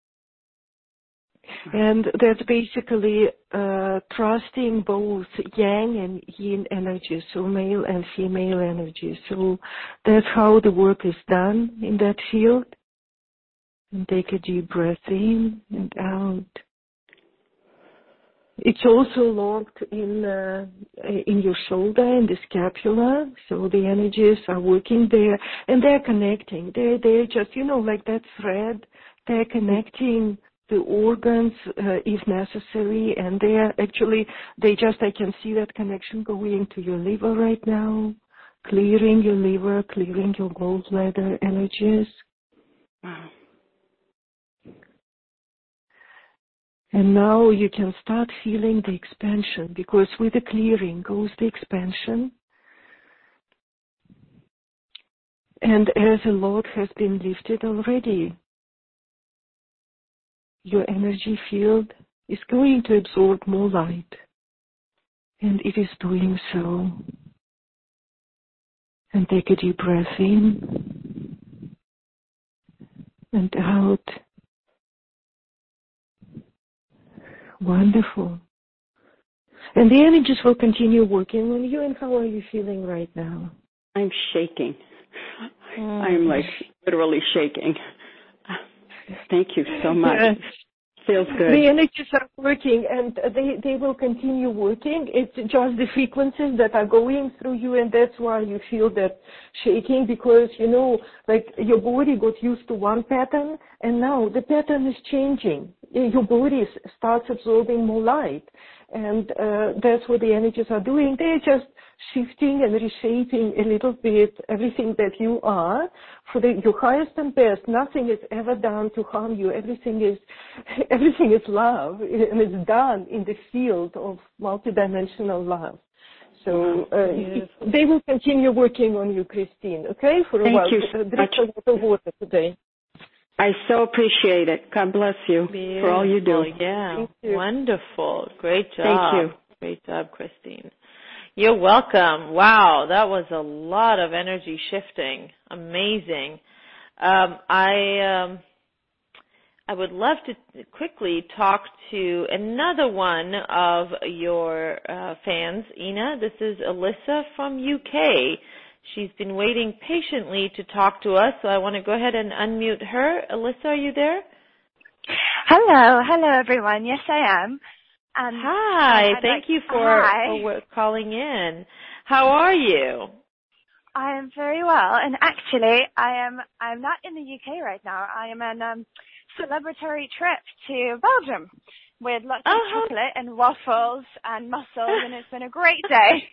And that's basically uh, trusting both yang and yin energies, so male and female energies. So that's how the work is done in that field. And take a deep breath in and out. It's also locked in uh, in your shoulder and the scapula, so the energies are working there, and they're connecting. They're they're just, you know, like that thread. They're connecting the organs uh, if necessary, and they are actually, they just, I can see that connection going to your liver right now, clearing your liver, clearing your gallbladder energies. Wow. And now you can start feeling the expansion, because with the clearing goes the expansion. And as a lot has been lifted already, your energy field is going to absorb more light. And it is doing so. And take a deep breath in and out. Wonderful. And the energies will continue working on you. And how are you feeling right now? I'm shaking. Mm. I'm like literally shaking. Thank you so much. Yes. Feels good. The energies are working, and they, they will continue working. It's just the frequencies that are going through you, and that's why you feel that shaking, because, you know, like your body got used to one pattern, and now the pattern is changing. Your body starts absorbing more light, and uh, that's what the energies are doing. They're just shifting and reshaping a little bit everything that you are for the, your highest and best. Nothing is ever done to harm you. Everything is, everything is love, and it's done in the field of multidimensional love. So uh, yes. they will continue working on you, Christine. Okay, for a Thank while. You so Drink a lot of water today. I so appreciate it. God bless you Beautiful. For all you do. Yeah, wonderful. Great job. Thank you. Great job, Christine. You're welcome. Wow, that was a lot of energy shifting. Amazing. Um, I um, I would love to quickly talk to another one of your uh, fans, Ina. This is Alyssa from U K. She's been waiting patiently to talk to us, so I want to go ahead and unmute her. Alyssa, are you there? Hello. Hello, everyone. Yes, I am. Um, hi. I'd Thank like, you for, hi. for calling in. How are you? I am very well, and actually, I am. I'm not in the U K right now. I am on a um, celebratory trip to Belgium with lots oh, of chocolate and waffles and mussels, and it's been a great day.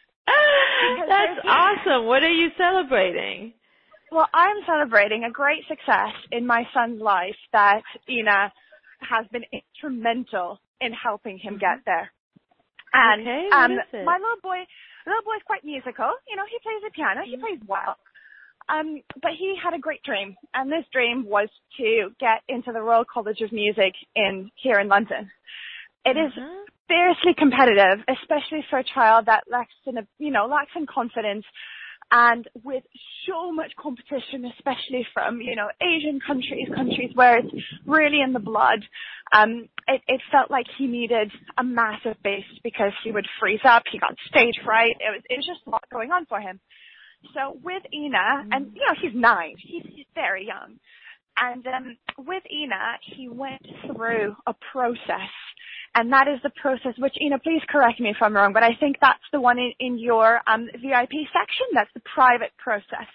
That's awesome. What are you celebrating? Well, I'm celebrating a great success in my son's life that Ina has been instrumental in helping him get there. And okay, what um, is it? my little boy, little boy's quite musical. You know, he plays the piano. He plays well. Um, but he had a great dream, and this dream was to get into the Royal College of Music in here in London. It is uh-huh. fiercely competitive, especially for a child that lacks in, a, you know, lacks in confidence. And with so much competition, especially from, you know, Asian countries, countries where it's really in the blood, um, it, it felt like he needed a massive boost because he would freeze up. He got stage fright. It was, it was just a lot going on for him. So with Ina, and, you know, he's nine. He's, he's very young. And um, with Ina, he went through a process. And that is the process, which, Ina, please correct me if I'm wrong, but I think that's the one in, in your um, V I P section. That's the private process.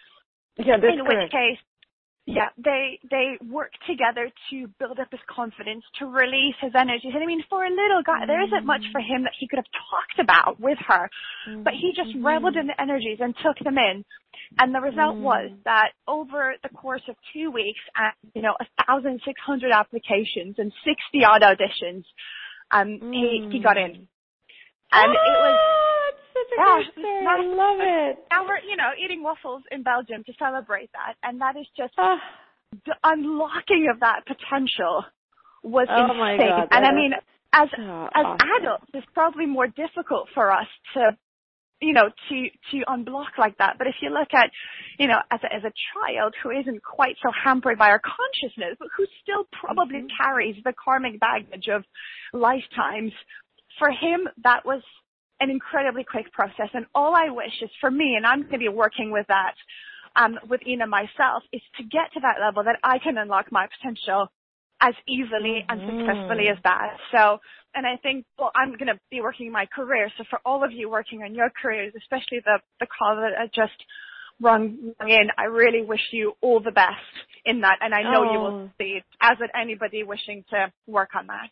Yeah, that's in correct. which case, yeah, they they work together to build up his confidence, to release his energies. And I mean, for a little guy, mm-hmm. there isn't much for him that he could have talked about with her, mm-hmm. but he just mm-hmm. reveled in the energies and took them in. And the result mm-hmm. was that over the course of two weeks, and you know, one thousand six hundred applications and sixty odd auditions, um, mm-hmm. he he got in, and oh, it was. Such a yeah, great story. I love it. Now we're, you know, eating waffles in Belgium to celebrate that, and that is just oh. the unlocking of that potential was oh insane. My God, and I mean, as so as awesome. adults, it's probably more difficult for us to, you know, to to unblock like that. But if you look at, you know, as a, as a child who isn't quite so hampered by our consciousness, but who still probably mm-hmm. carries the karmic baggage of lifetimes, for him that was an incredibly quick process. And all I wish is for me, and I'm going to be working with that um, with Ina myself, is to get to that level that I can unlock my potential as easily mm-hmm. and successfully as that. So, and I think, well, I'm going to be working my career. So for all of you working on your careers, especially the, the call that I just rung in, I really wish you all the best in that. And I know oh. you will succeed, as would anybody wishing to work on that.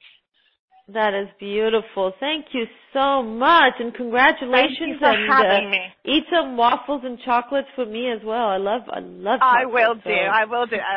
That is beautiful. Thank you so much, and congratulations. Thank you for and having uh, me. Eat some waffles and chocolates for me as well. I love, I love. I will so. do. I will do.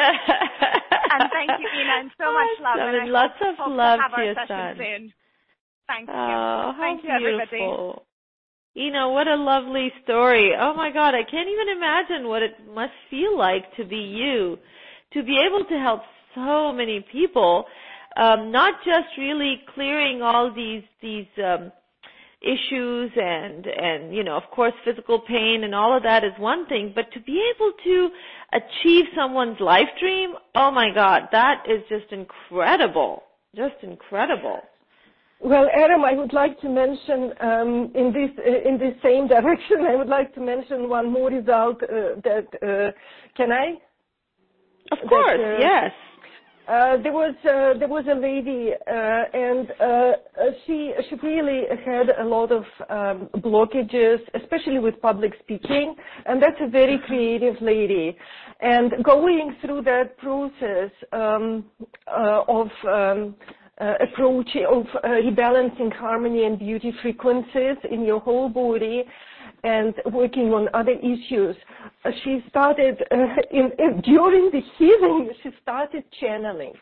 And thank you, Ina, and so much love. I mean, and I lots hope, of hope love to, have to our your session son. Soon. Thank you. Oh, thank you, beautiful. everybody. Ina, what a lovely story. Oh my God, I can't even imagine what it must feel like to be you, to be able to help so many people. Um, not just really clearing all these these um, issues and and you know, of course, physical pain and all of that is one thing, but to be able to achieve someone's life dream, oh my God, that is just incredible, just incredible. Well, Adam, I would like to mention um, in this uh, in this same direction. I would like to mention one more result uh, that uh, can I? Of course, that, uh, yes. Uh, there was uh, there was a lady, uh, and uh, she she really had a lot of um, blockages, especially with public speaking, and that's a very creative lady. And going through that process um, uh, of um, uh, approach of uh, rebalancing harmony and beauty frequencies in your whole body, and working on other issues, uh, she started, uh, in, in, during the healing, she started channeling.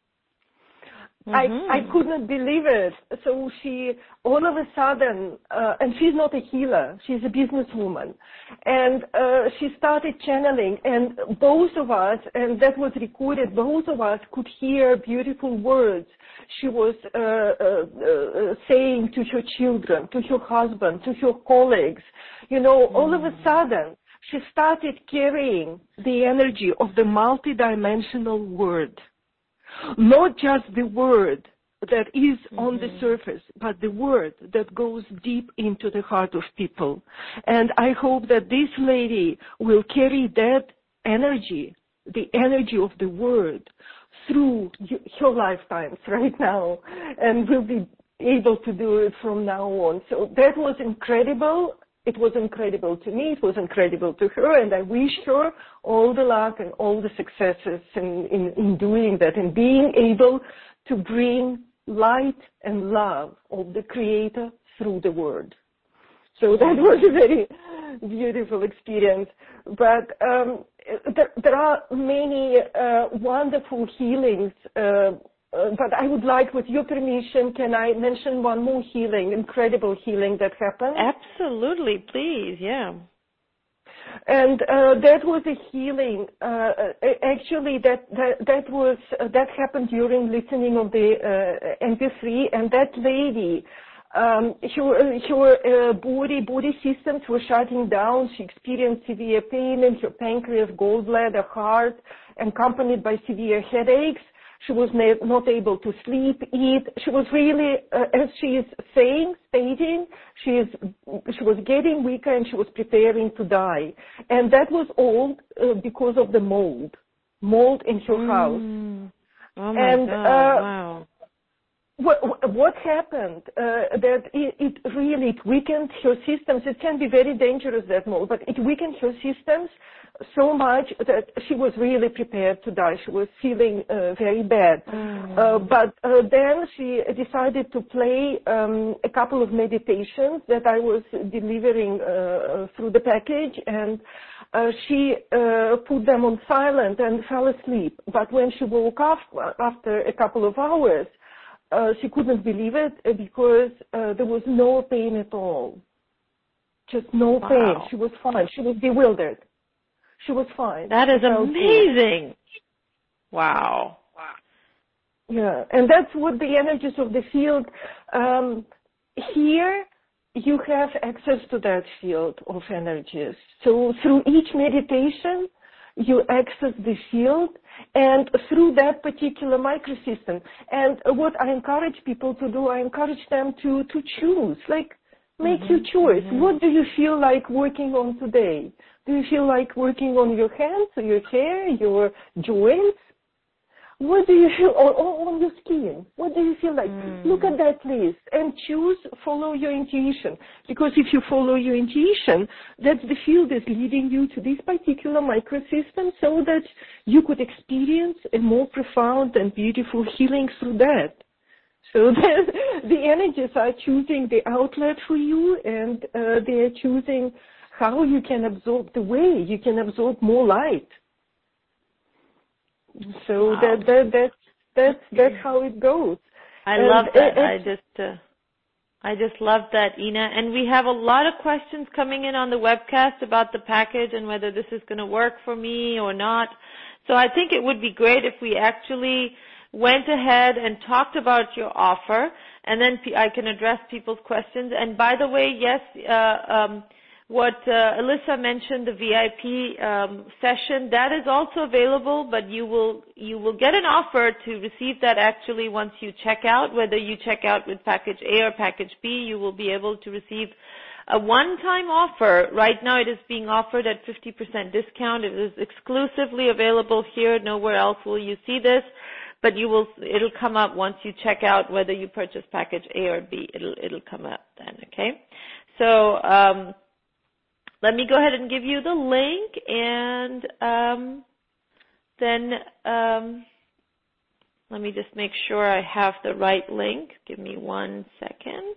Mm-hmm. I, I could not believe it. So she, all of a sudden, uh, and she's not a healer, she's a businesswoman, and uh, she started channeling, and both of us, and that was recorded, both of us could hear beautiful words she was uh, uh, uh, saying to her children, to her husband, to her colleagues. You know, mm. all of a sudden, she started carrying the energy of the multidimensional word. Not just the word that is mm-hmm. on the surface, but the word that goes deep into the heart of people. And I hope that this lady will carry that energy, the energy of the word, through her lifetimes right now, and will be able to do it from now on. So that was incredible. It was incredible to me. It was incredible to her, and I wish her all the luck and all the successes in, in, in doing that and being able to bring light and love of the Creator through the Word. So that was a very beautiful experience. But um, there, there are many uh, wonderful healings. Uh, Uh, but I would like, with your permission, can I mention one more healing, incredible healing that happened? Absolutely, please, yeah. And uh, that was a healing. Uh, actually, that that that was uh, that happened during listening of the uh, M P three, and that lady Um, her her uh, body body systems were shutting down. She experienced severe pain in her pancreas, gallbladder, heart, accompanied by severe headaches. She was not able to sleep, eat. She was really, uh, as she is saying, stating, she is, she was getting weaker and she was preparing to die. And that was all uh, because of the mold, mold in her mm. house. Oh my and, God! Uh, wow. What, what happened? Uh, that it, it really it weakened her systems. It can be very dangerous, that mold, but it weakened her systems so much that she was really prepared to die. She was feeling uh, very bad. Mm. Uh, but uh, then she decided to play um, a couple of meditations that I was delivering uh, through the package, and uh, she uh, put them on silent and fell asleep. But when she woke up after a couple of hours, Uh, she couldn't believe it because uh, there was no pain at all. Just no wow. pain. She was fine. She was bewildered. She was fine. That is amazing. Wow. Wow. Yeah, and that's what the energies of the field. Um, here, you have access to that field of energies. So through each meditation, you access the field, and through that particular microsystem. And what I encourage people to do, I encourage them to, to choose, like make mm-hmm. your choice. Mm-hmm. What do you feel like working on today? Do you feel like working on your hands, or your hair, your joints? What do you feel on, on your skin? What do you feel like? Mm. Look at that list and choose, follow your intuition. Because if you follow your intuition, that's the field is leading you to this particular microsystem so that you could experience a more profound and beautiful healing through that. So that the energies are choosing the outlet for you, and uh, they are choosing how you can absorb, the way you can absorb more light. So wow. that that that that's that's how it goes. I and love that. It, I just uh, I just love that, Ina. And we have a lot of questions coming in on the webcast about the package and whether this is going to work for me or not. So I think it would be great if we actually went ahead and talked about your offer, and then I can address people's questions. And by the way, yes. Uh, um, What uh, Alyssa mentioned, the V I P um, session, that is also available, but you will you will get an offer to receive that actually once you check out. Whether you check out with package A or package B, you will be able to receive a one-time offer. Right now it is being offered at fifty percent discount. It is exclusively available here. Nowhere else will you see this, but you will. It'll come up once you check out whether you purchase package A or B. It'll it'll come up then. Okay, so. Um, Let me go ahead and give you the link, and um, then um, let me just make sure I have the right link. Give me one second.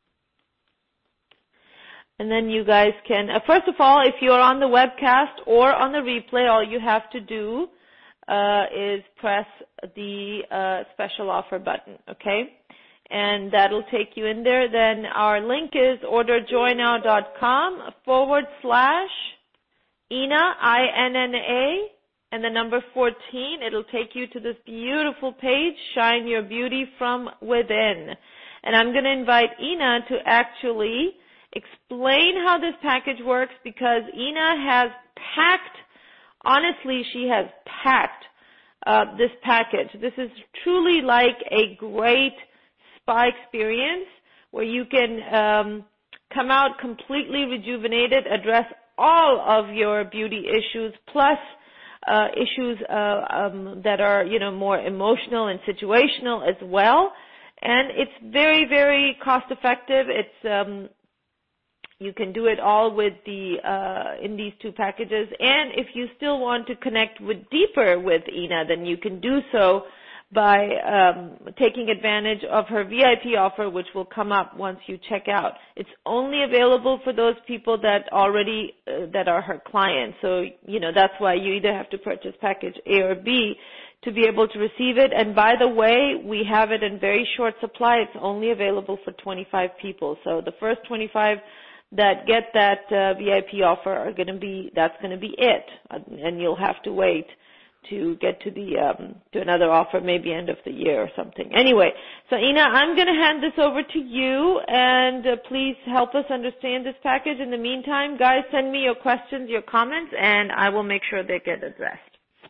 And then you guys can, uh, first of all, if you're on the webcast or on the replay, all you have to do uh, is press the uh, special offer button, okay? And that'll take you in there. Then our link is orderjoynow.com forward slash Ina, I N N A, and the number fourteen. It'll take you to this beautiful page, Shine Your Beauty from Within. And I'm going to invite Ina to actually explain how this package works, because Ina has packed, honestly, she has packed uh, this package. This is truly like a great spa experience where you can um, come out completely rejuvenated, address all of your beauty issues, plus uh, issues uh, um, that are, you know, more emotional and situational as well. And it's very, very cost effective. It's um, you can do it all with the uh, in these two packages. And if you still want to connect with deeper with Ina, then you can do so by um, taking advantage of her V I P offer, which will come up once you check out. It's only available for those people that already uh, that are her clients. So, you know, that's why you either have to purchase package A or B to be able to receive it. And by the way, we have it in very short supply. It's only available for twenty-five people. So the first twenty-five that get that uh, V I P offer are going to be, that's going to be it. And you'll have to wait to get to the um, to another offer, maybe end of the year or something. Anyway, so Ina, I'm going to hand this over to you, and uh, please help us understand this package. In the meantime, guys, send me your questions, your comments, and I will make sure they get addressed.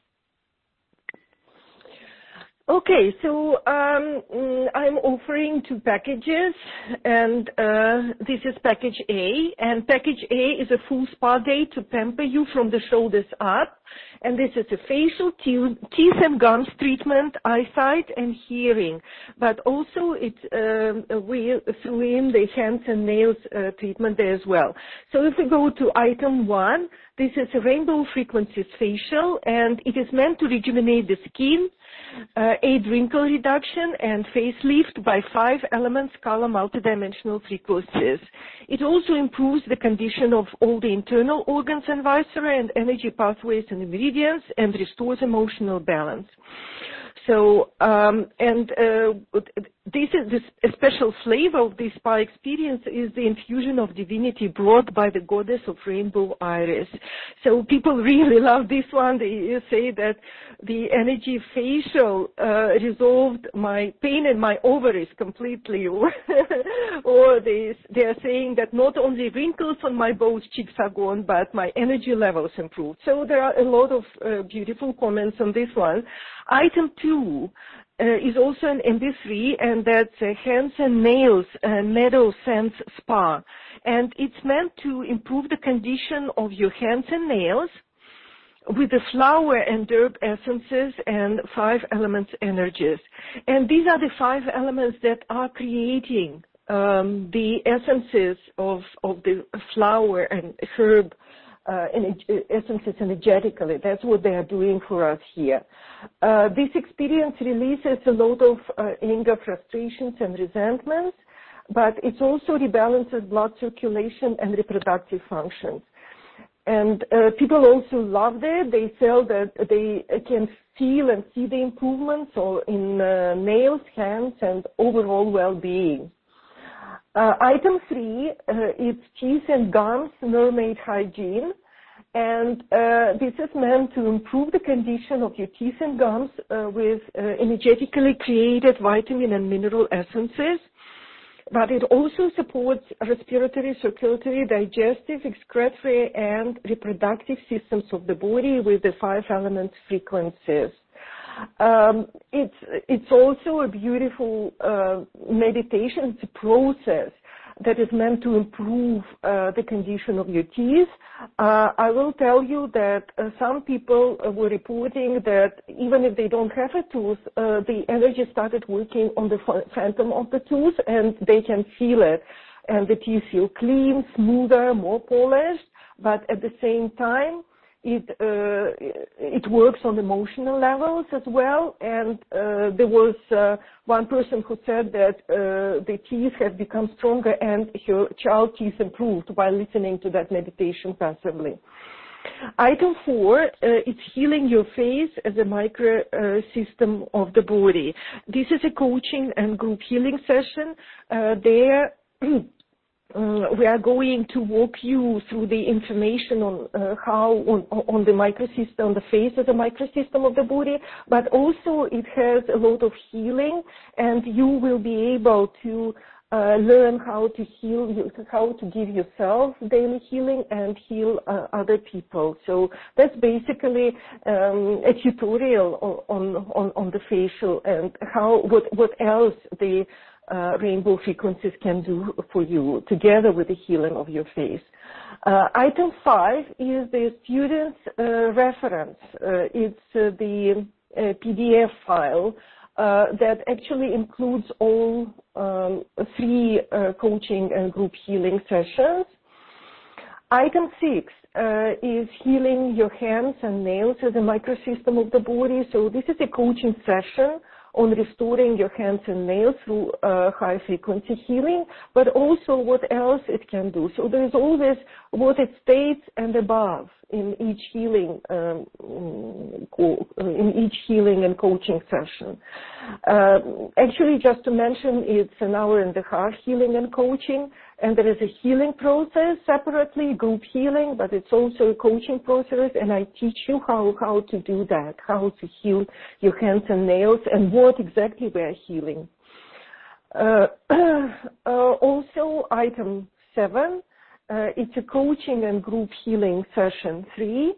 Okay, so um, I'm offering two packages, and uh, this is package A, and package A is a full spa day to pamper you from the shoulders up, and this is a facial, teeth and gums treatment, eyesight and hearing, but also it um, we threw in the hands and nails uh, treatment there as well. So if we go to item one, this is a rainbow frequencies facial, and it is meant to rejuvenate the skin, Uh, aid wrinkle reduction and facelift by five elements color multidimensional frequencies. It also improves the condition of all the internal organs and viscera and energy pathways and meridians and restores emotional balance. So, um, and uh, this is this a special flavor of this spa experience is the infusion of divinity brought by the goddess of rainbow iris. So people really love this one. They say that the energy facial uh, resolved my pain in my ovaries completely, or they they are saying that not only wrinkles on my both cheeks are gone, but my energy levels improved. So there are a lot of uh, beautiful comments on this one. Item two uh, is also an M B three, and that's uh, hands and nails uh, meadow sense spa, and it's meant to improve the condition of your hands and nails with the flower and herb essences and five elements energies. And these are the five elements that are creating um, the essences of, of the flower and herb uh, and essences energetically. That's what they are doing for us here. Uh, this experience releases a lot of uh, anger, frustrations, and resentments, but it also rebalances blood circulation and reproductive functions. And uh, people also love it. They feel that they can feel and see the improvements in uh, nails, hands, and overall well-being. Uh, item three, uh, it's teeth and gums mermaid hygiene. And uh, this is meant to improve the condition of your teeth and gums uh, with uh, energetically created vitamin and mineral essences. But it also supports respiratory, circulatory, digestive, excretory, and reproductive systems of the body with the five element frequencies. Um, it's, it's also a beautiful uh, meditation. It's a process that is meant to improve uh, the condition of your teeth. Uh, I will tell you that uh, some people uh, were reporting that even if they don't have a tooth, uh, the energy started working on the phantom of the tooth, and they can feel it. And the teeth feel clean, smoother, more polished, but at the same time, It uh, it works on emotional levels as well, and uh, there was uh, one person who said that uh, the teeth have become stronger and her child teeth improved while listening to that meditation passively. Item four, uh, it's healing your face as a micro uh, system of the body. This is a coaching and group healing session. Uh, there. Uh, we are going to walk you through the information on uh, how on, on the microsystem, on the face of the microsystem of the body, but also it has a lot of healing, and you will be able to uh, learn how to heal, how to give yourself daily healing and heal uh, other people. So that's basically um, a tutorial on, on on the facial and how what what else the Uh, rainbow frequencies can do for you together with the healing of your face. Uh, item five is the student's uh, reference. Uh, it's uh, the uh, P D F file uh, that actually includes all um, three uh, coaching and group healing sessions. Item six uh, is healing your hands and nails as a microsystem of the body. So this is a coaching session on restoring your hands and nails through uh, high frequency healing, but also what else it can do. So there's always what it states and above. in each healing, um, in each healing and coaching session. Uh, actually, just to mention, it's an hour and a half healing and coaching, and there is a healing process separately, group healing, but it's also a coaching process, and I teach you how, how to do that, how to heal your hands and nails, and what exactly we're healing. Uh, uh, also, item seven, uh, it's a coaching and group healing session three,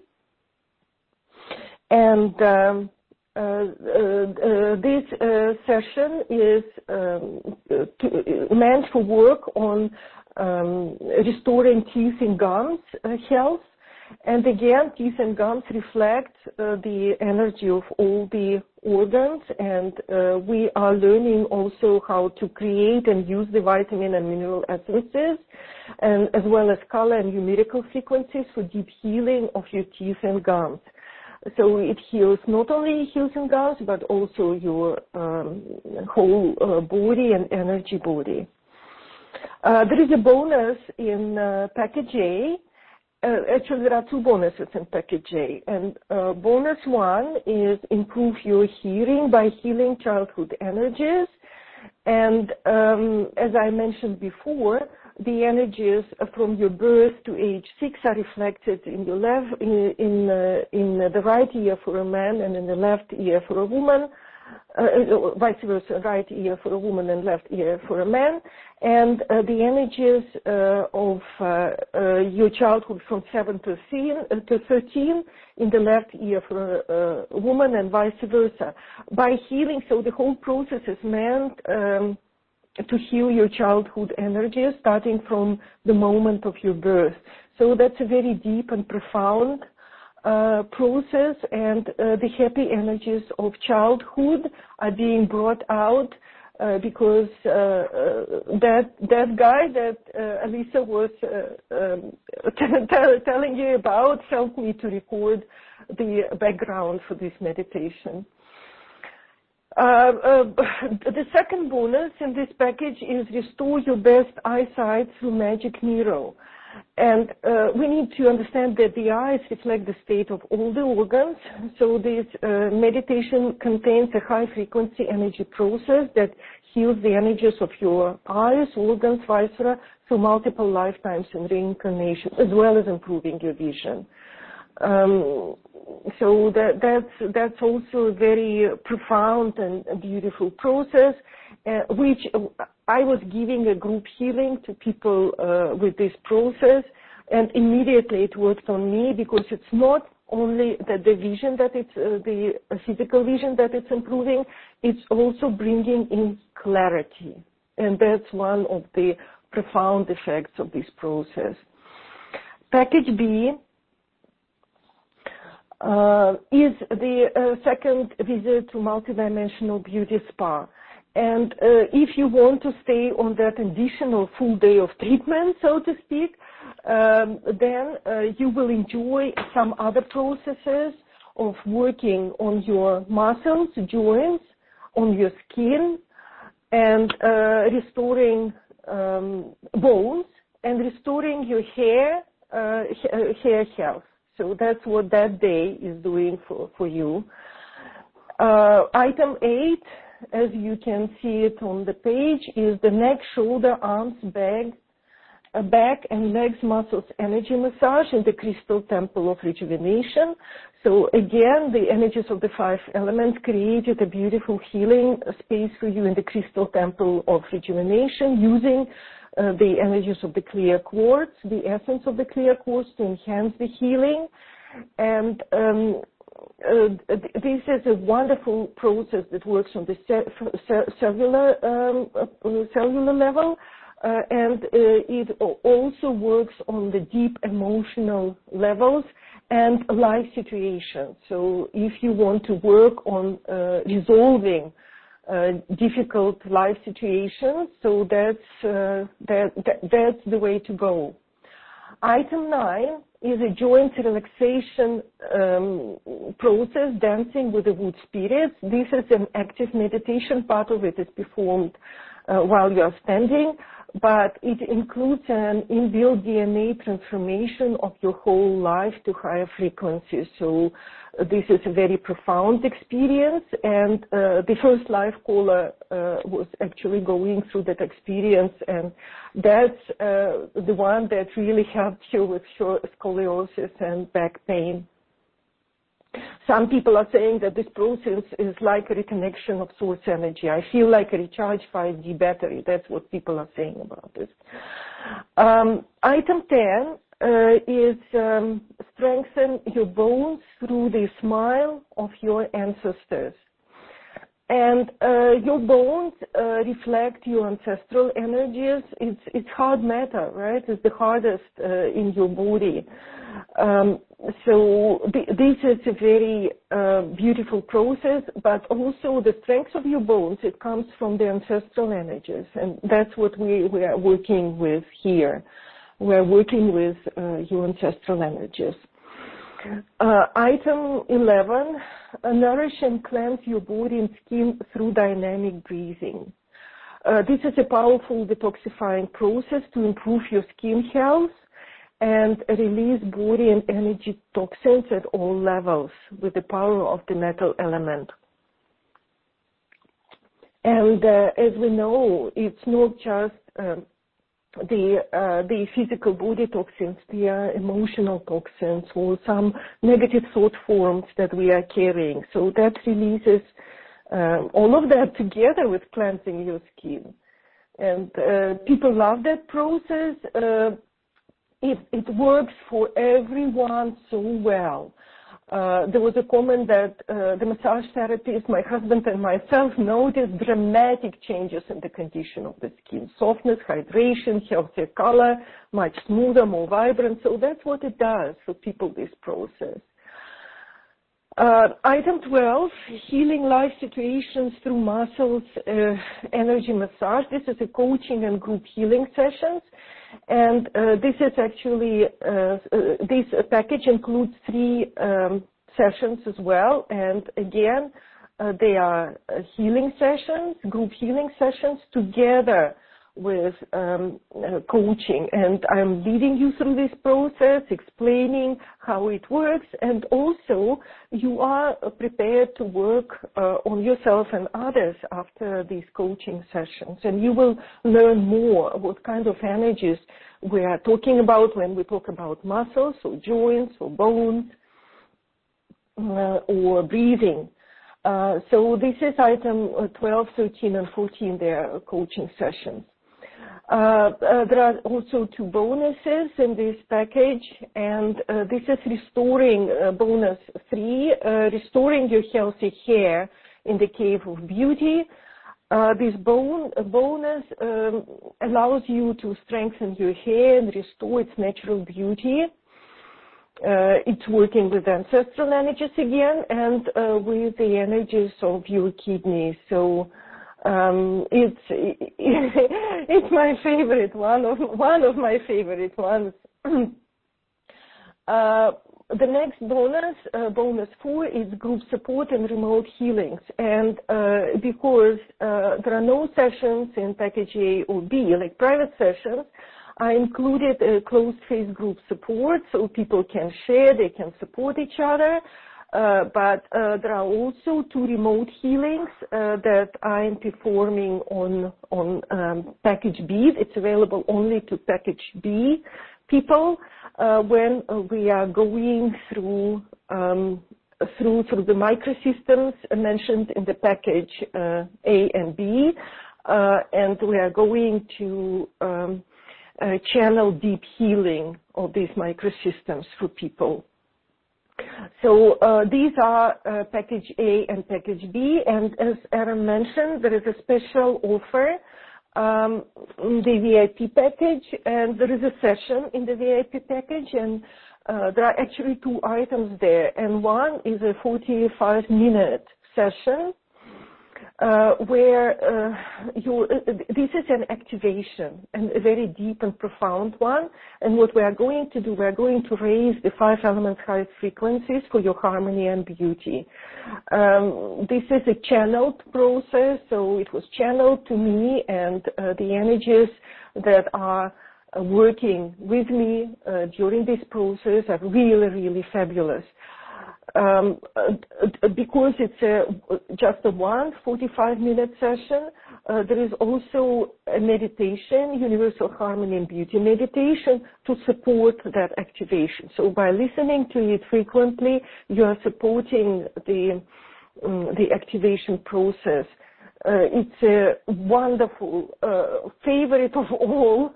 and um, uh, uh, uh, this uh, session is um, to, meant for work on um, restoring teeth and gums uh, health. And again, teeth and gums reflect uh, the energy of all the organs, and uh, we are learning also how to create and use the vitamin and mineral essences, and as well as color and numerical frequencies for deep healing of your teeth and gums. So it heals not only heals and gums, but also your um, whole uh, body and energy body. Uh, there is a bonus in uh, package A. Uh, actually, there are two bonuses in package A, and uh, bonus one is improve your hearing by healing childhood energies. And um, as I mentioned before, the energies from your birth to age six are reflected in your left, in in, uh, in the right ear for a man and in the left ear for a woman. Uh, vice versa, right ear for a woman and left ear for a man, and uh, the energies uh, of uh, uh, your childhood from seven to thirteen in the left ear for a, a woman and vice versa. By healing, so the whole process is meant um, to heal your childhood energies starting from the moment of your birth. So that's a very deep and profound Uh, process, and uh, the happy energies of childhood are being brought out uh, because uh, uh, that that guy that uh, Alisa was uh, um, t- telling you about helped me to record the background for this meditation. Uh, uh, the second bonus in this package is restore your best eyesight through Magic Mirror. And uh, we need to understand that the eyes reflect the state of all the organs. So this uh, meditation contains a high-frequency energy process that heals the energies of your eyes, organs, viscera, through multiple lifetimes and reincarnation, as well as improving your vision. Um, so that, that's, that's also a very profound and beautiful process, uh, which I was giving a group healing to people uh, with this process, and immediately it worked on me, because it's not only that the vision that it's, uh, the physical vision that it's improving, it's also bringing in clarity. And that's one of the profound effects of this process. Package B Uh, is the uh, second visit to Multidimensional Beauty Spa. And uh, if you want to stay on that additional full day of treatment, so to speak, um, then uh, you will enjoy some other processes of working on your muscles, joints, on your skin, and uh, restoring um, bones, and restoring your hair, uh, hair health. So that's what that day is doing for, for you. Uh, item eight, as you can see it on the page, is the neck, shoulder, arms, back, uh, back and legs muscles energy massage in the Crystal Temple of Rejuvenation. So again, the energies of the five elements created a beautiful healing space for you in the Crystal Temple of Rejuvenation, using Uh, the energies of the clear quartz, the essence of the clear quartz, to enhance the healing. And um, uh, this is a wonderful process that works on the ce- ce- cellular um, uh, cellular level, uh, and uh, it also works on the deep emotional levels and life situations. So if you want to work on uh, resolving Uh, difficult life situations, so that's uh, that, that that's the way to go. Item nine is a joint relaxation um, process, dancing with the wood spirits. This is an active meditation. Part of it is performed uh, while you are standing, but it includes an inbuilt D N A transformation of your whole life to higher frequencies. So uh, this is a very profound experience, and uh, the first life caller uh, was actually going through that experience, and that's uh, the one that really helped you with scoliosis and back pain. Some people are saying that this process is like a reconnection of source energy. I feel like a recharged five D battery. That's what people are saying about this. Um, item ten uh, is um, strengthen your bones through the smile of your ancestors. And uh, your bones uh, reflect your ancestral energies. It's, it's hard matter, right? It's the hardest uh, in your body. Um, so th- this is a very uh, beautiful process, but also the strength of your bones, it comes from the ancestral energies, and that's what we, we are working with here. We're working with uh, your ancestral energies. Uh, item eleven, uh, nourish and cleanse your body and skin through dynamic breathing. Uh, this is a powerful detoxifying process to improve your skin health and release body and energy toxins at all levels with the power of the metal element. And uh, as we know, it's not just uh, the uh, the physical body toxins, the uh, emotional toxins, or some negative thought forms that we are carrying. So that releases um, all of that together with cleansing your skin. And uh, people love that process. Uh, It, it works for everyone so well. Uh, there was a comment that uh, the massage therapist, my husband and myself, noticed dramatic changes in the condition of the skin. Softness, hydration, healthier color, much smoother, more vibrant. So that's what it does for people, this process. Uh, item twelve, healing life situations through muscles, uh, energy massage. This is a coaching and group healing sessions. And uh, this is actually, uh, uh, this package includes three um, sessions as well. And again, uh, they are uh, healing sessions, group healing sessions together with um, uh, coaching. And I'm leading you through this process, explaining how it works. And also, you are prepared to work uh, on yourself and others after these coaching sessions. And you will learn more what kind of energies we are talking about when we talk about muscles or joints or bones uh, or breathing. Uh, so this is item twelve, thirteen, and fourteen, their coaching sessions. Uh, uh, there are also two bonuses in this package, and uh, this is restoring uh, bonus three, uh, restoring your healthy hair in the cave of beauty. Uh, this bone, uh, bonus um, allows you to strengthen your hair and restore its natural beauty. Uh, it's working with ancestral energies again and uh, with the energies of your kidneys. So Um, it's it's my favorite one of one of my favorite ones. uh, the next bonus, uh, bonus four, is group support and remote healings. And uh, because uh, there are no sessions in package A or B, like private sessions, I included a closed phase group support so people can share, they can support each other. Uh, but uh, there are also two remote healings uh, that I am performing on on um, package B. It's available only to package B people uh, when uh, we are going through um, through through the microsystems mentioned in the package uh, A and B, uh, and we are going to um, uh, channel deep healing of these microsystems for people. So uh, these are uh, package A and package B, and as Aaron mentioned, there is a special offer um, in the V I P package, and there is a session in the V I P package, and uh, there are actually two items there, and one is a forty-five minute session uh, where uh, you, uh, this is an activation, and a very deep and profound one. And what we are going to do, we are going to raise the five elements high frequencies for your harmony and beauty. Um, this is a channeled process, so it was channeled to me, and uh, the energies that are uh, working with me uh, during this process are really, really fabulous. Um, uh, because it's a, just a one forty-five minute session, uh, there is also a meditation, Universal Harmony and Beauty meditation, to support that activation. So by listening to it frequently, you are supporting the, um, the activation process. Uh, it's a wonderful uh, favorite of all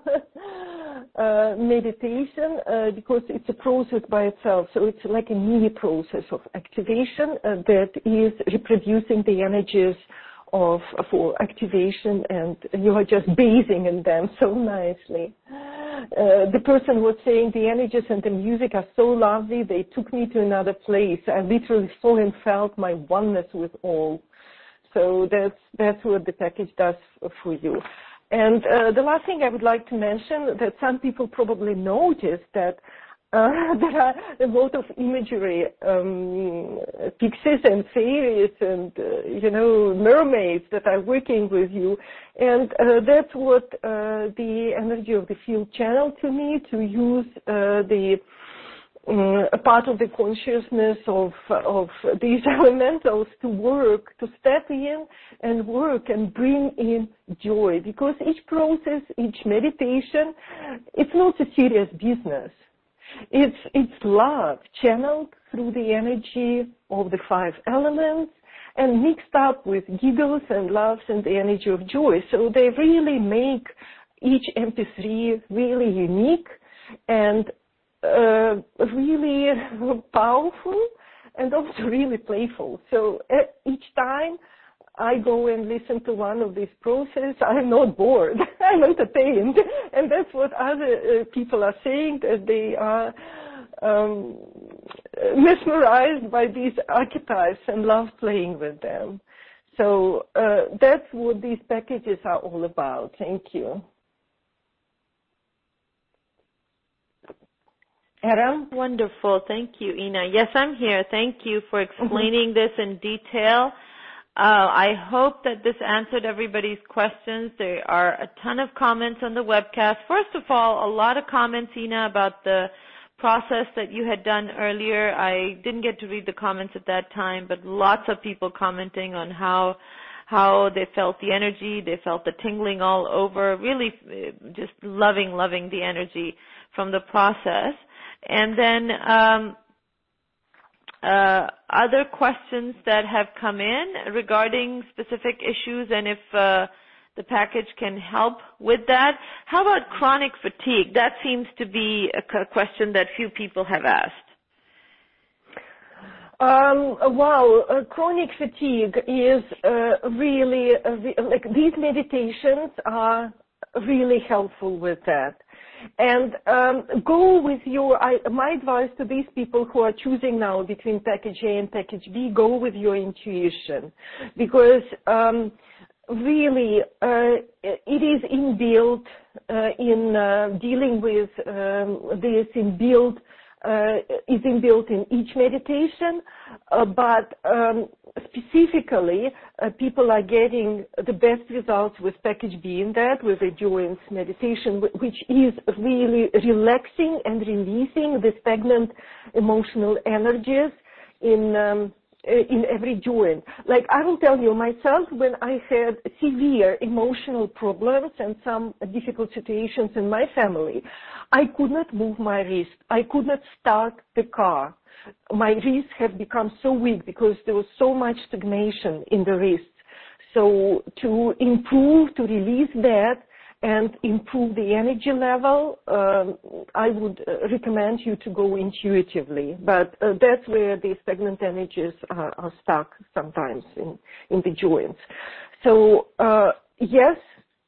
uh, meditation uh, because it's a process by itself. So it's like a mini process of activation uh, that is reproducing the energies of for activation, and you are just bathing in them so nicely. Uh, the person was saying the energies and the music are so lovely. They took me to another place. I literally saw and felt my oneness with all. So that's that's what the package does for you. And uh, the last thing I would like to mention, that some people probably noticed that uh, there are a lot of imagery, um, pixies and fairies and, uh, you know, mermaids that are working with you. And uh, that's what uh, the energy of the field channeled to me, to use uh, the Um, a part of the consciousness of of these elementals to work, to step in and work and bring in joy. Because each process, each meditation, it's not a serious business. It's it's love channeled through the energy of the five elements and mixed up with giggles and laughs and the energy of joy. So they really make each M P three really unique and Uh, really powerful and also really playful. So uh, each time I go and listen to one of these processes, I'm not bored. I'm entertained. And that's what other uh, people are saying, that they are um, mesmerized by these archetypes and love playing with them. So uh, that's what these packages are all about. Thank you. Aram? Wonderful. Thank you, Ina. Yes, I'm here. Thank you for explaining mm-hmm. this in detail. Uh, I hope that this answered everybody's questions. There are a ton of comments on the webcast. First of all, a lot of comments, Ina, about the process that you had done earlier. I didn't get to read the comments at that time, but lots of people commenting on how how they felt the energy, they felt the tingling all over, really just loving, loving the energy from the process. And then um, uh, other questions that have come in regarding specific issues and if uh, the package can help with that. How about chronic fatigue? That seems to be a question that few people have asked. Um, wow, uh, chronic fatigue is uh, really, uh, like these meditations are really helpful with that. And um, go with your, I, my advice to these people who are choosing now between package A and package B, go with your intuition. Because um, really uh, it is inbuilt uh, in uh, dealing with um, this inbuilt Uh, is inbuilt in each meditation, uh, but um, specifically uh, people are getting the best results with package B in that, with endurance meditation, which is really relaxing and releasing the stagnant emotional energies in um, in every joint. Like I will tell you myself, when I had severe emotional problems and some difficult situations in my family, I could not move my wrist. I could not start the car. My wrists have become so weak because there was so much stagnation in the wrists. So to improve, to release that and improve the energy level, um, I would uh, recommend you to go intuitively. But uh, that's where the stagnant energies are, are stuck sometimes in, in the joints. So uh, yes,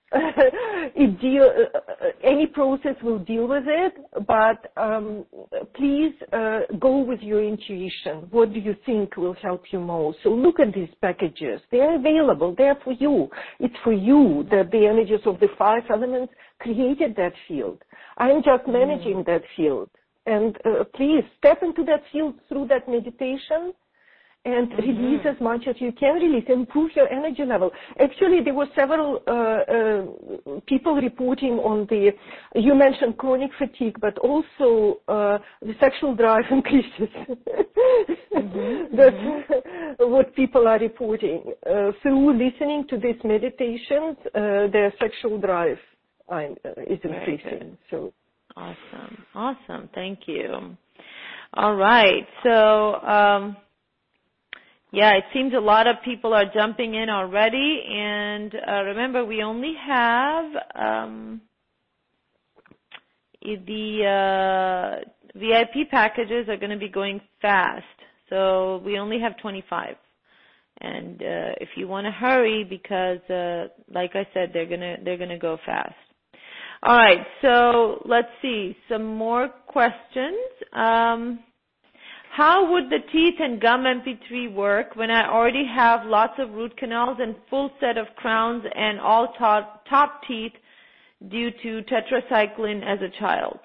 it deal, uh, any process will deal with it, but um, please uh, go with your intuition. What do you think will help you most? So look at these packages. They're available. They're for you. It's for you that the energies of the five elements created that field. I'm just managing mm. that field. And uh, please step into that field through that meditation and mm-hmm. release as much as you can release, improve your energy level. Actually, there were several uh, uh, people reporting on the, you mentioned chronic fatigue, but also uh, the sexual drive increases. mm-hmm. That's mm-hmm. what people are reporting. Uh, through listening to these meditations, uh, their sexual drive uh, is increasing. So. Awesome. Awesome. Thank you. All right. So, um, yeah, it seems a lot of people are jumping in already. And uh, remember, we only have um, the uh, V I P packages are going to be going fast. So we only have twenty-five. And uh, if you want to hurry, because uh, like I said, they're gonna they're gonna go fast. All right, so let's see some more questions. Um, how would the teeth and gum M P three work when I already have lots of root canals and full set of crowns and all top, top teeth due to tetracycline as a child?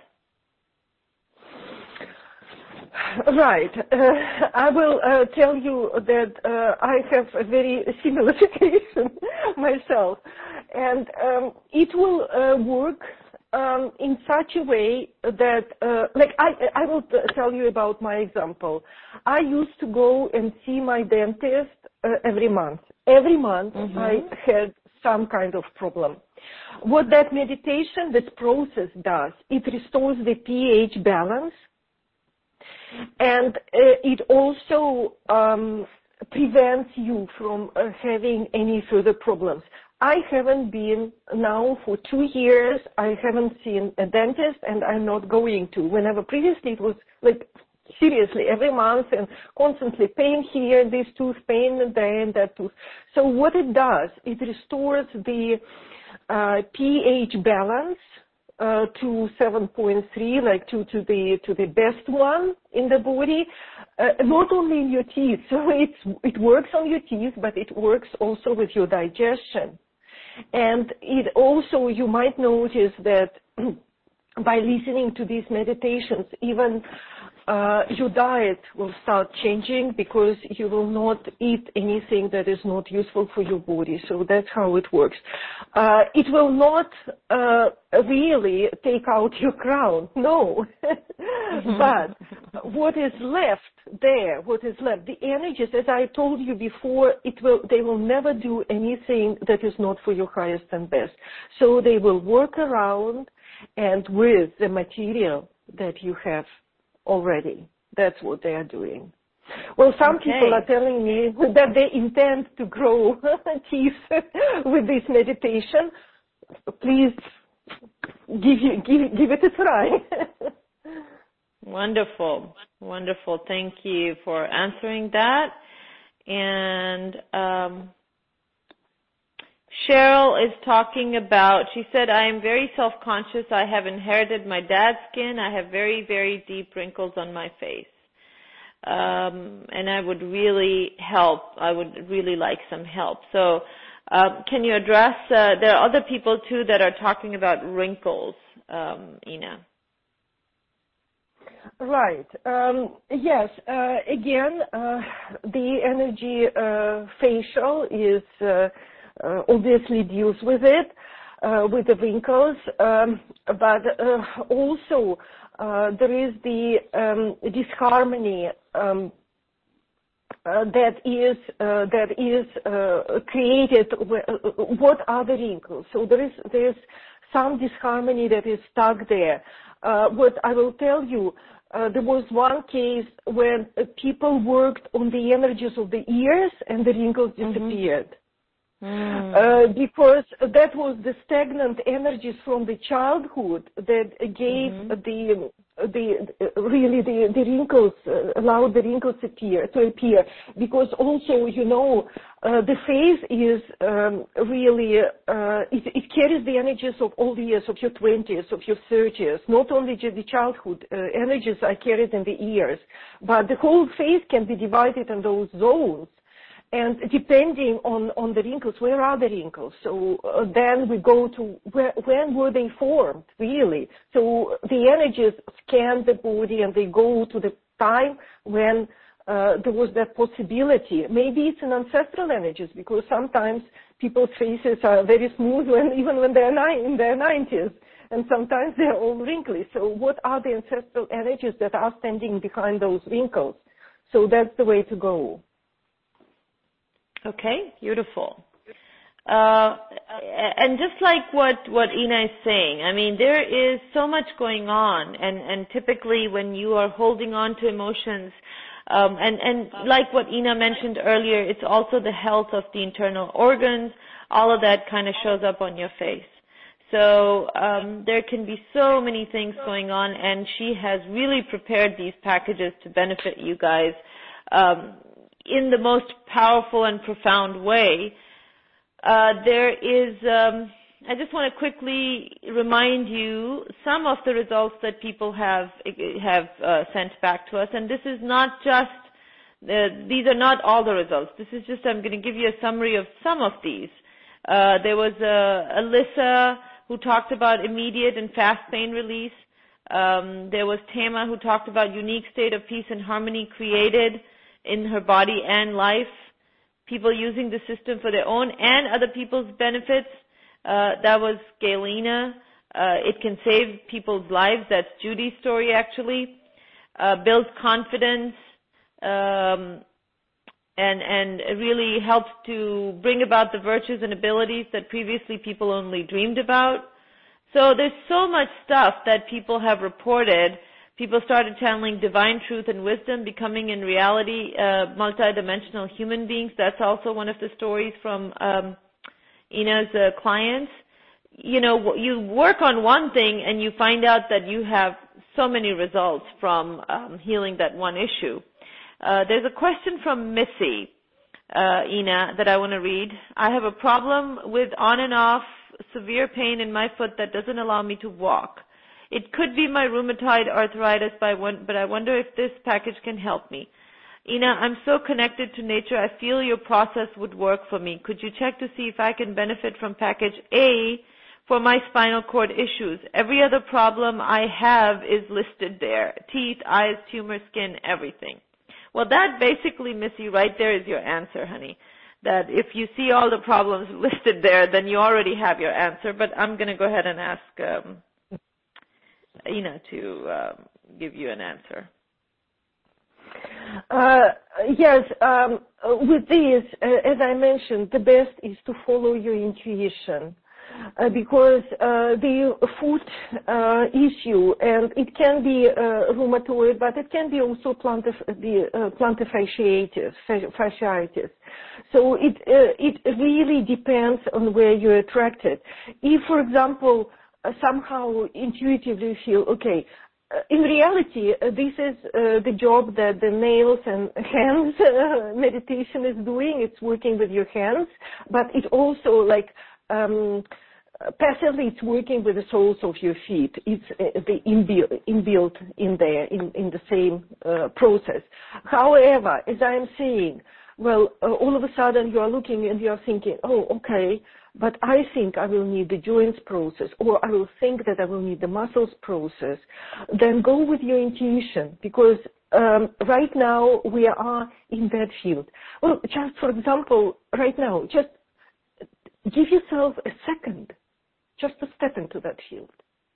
Right. Uh, I will uh, tell you that uh, I have a very similar situation myself. And um, it will uh, work um, in such a way that, uh, like, I, I will tell you about my example. I used to go and see my dentist uh, every month. Every month mm-hmm. I had some kind of problem. What that meditation, this process does, it restores the pH balance, and uh, it also um, prevents you from uh, having any further problems. I haven't been now for two years, I haven't seen a dentist, and I'm not going to. Whenever previously it was like seriously every month and constantly pain here, this tooth, pain there and that tooth. So what it does, it restores the uh, pH balance uh, to seven point three, like to, to the to the best one in the body, uh, not only in your teeth. So it's, it works on your teeth, but it works also with your digestion. And it also, you might notice that by listening to these meditations, even uh, your diet will start changing because you will not eat anything that is not useful for your body. So that's how it works. Uh, it will not uh, really take out your crown, no. But what is left there, what is left, the energies, as I told you before, it will, they will never do anything that is not for your highest and best. So they will work around and with the material that you have already. That's what they are doing. Well, some okay. people are telling me that they intend to grow teeth with this meditation. Please give, you, give, give it a try. Wonderful. Wonderful. Thank you for answering that. And um, Cheryl is talking about, she said, I am very self-conscious. I have inherited my dad's skin. I have very, very deep wrinkles on my face. Um, and I would really help. I would really like some help. So uh, can you address, uh, there are other people too that are talking about wrinkles, um, Ina. Right. Um, yes. Uh, again, uh, the energy uh, facial is uh, uh, obviously deals with it, uh, with the wrinkles, um, but uh, also uh, there is the um, disharmony um, uh, that is uh, that is uh, created. What are the wrinkles? So there is there is some disharmony that is stuck there. Uh, what I will tell you. Uh, there was one case when uh, people worked on the energies of the ears and the wrinkles disappeared. Mm. Uh, because that was the stagnant energies from the childhood that gave mm-hmm. the the really the, the wrinkles, uh, allowed the wrinkles appear to appear. Because also, you know, uh, the face is um, really uh, it, it carries the energies of all the years of your twenties, of your thirties. Not only just the childhood uh, energies are carried in the ears, but the whole face can be divided in those zones. And depending on, on the wrinkles, where are the wrinkles? So uh, then we go to where, when were they formed, really? So the energies scan the body and they go to the time when uh, there was that possibility. Maybe it's an ancestral energies, because sometimes people's faces are very smooth when, even when they're ni- in their nineties. And sometimes they're all wrinkly. So what are the ancestral energies that are standing behind those wrinkles? So that's the way to go. Okay, beautiful. Uh, and just like what, what Ina is saying, I mean, there is so much going on, and, and typically when you are holding on to emotions, um, and, and like what Ina mentioned earlier, it's also the health of the internal organs, all of that kind of shows up on your face. So um, there can be so many things going on, and she has really prepared these packages to benefit you guys um, in the most powerful and profound way. Uh, there is, um, I just want to quickly remind you some of the results that people have have uh, sent back to us, and this is not just, uh, these are not all the results. This is just, I'm going to give you a summary of some of these. Uh, there was uh, Alyssa who talked about immediate and fast pain release. Um, there was Tama who talked about unique state of peace and harmony created in her body and life, people using the system for their own and other people's benefits. Uh, that was Galena. Uh, it can save people's lives. That's Judy's story, actually. Uh, builds confidence, um, and, and it really helps to bring about the virtues and abilities that previously people only dreamed about. So there's so much stuff that people have reported. People started channeling divine truth and wisdom, becoming in reality uh, multidimensional human beings. That's also one of the stories from um, Ina's uh, clients. You know, you work on one thing and you find out that you have so many results from um, healing that one issue. Uh, there's a question from Missy, uh, Ina, that I want to read. I have a problem with on and off severe pain in my foot that doesn't allow me to walk. It could be my rheumatoid arthritis, but I wonder if this package can help me. Ina, I'm so connected to nature, I feel your process would work for me. Could you check to see if I can benefit from package A for my spinal cord issues? Every other problem I have is listed there. Teeth, eyes, tumor, skin, everything. Well, that basically, Missy, right there is your answer, honey. That if you see all the problems listed there, then you already have your answer. But I'm going to go ahead and ask um, Ina to um, give you an answer. Uh, yes, um, with this, uh, as I mentioned, the best is to follow your intuition. Uh, because uh, the foot uh, issue, and it can be uh, rheumatoid, but it can be also plantar, the uh, plantar fasciitis, fasciitis. So it uh, it really depends on where you're attracted. If, for example, uh, somehow intuitively feel, okay, uh, in reality, uh, this is uh, the job that the nails and hands uh, meditation is doing. It's working with your hands, but it also like Um, passively, it's working with the soles of your feet. It's uh, the inbuilt, inbuilt in there, in, in the same uh, process. However, as I am saying, well, uh, all of a sudden you are looking and you are thinking, oh, okay, but I think I will need the joints process, or I will think that I will need the muscles process. Then go with your intuition, because um, right now we are in that field. Well, just for example, right now, just give yourself a second just to step into that field.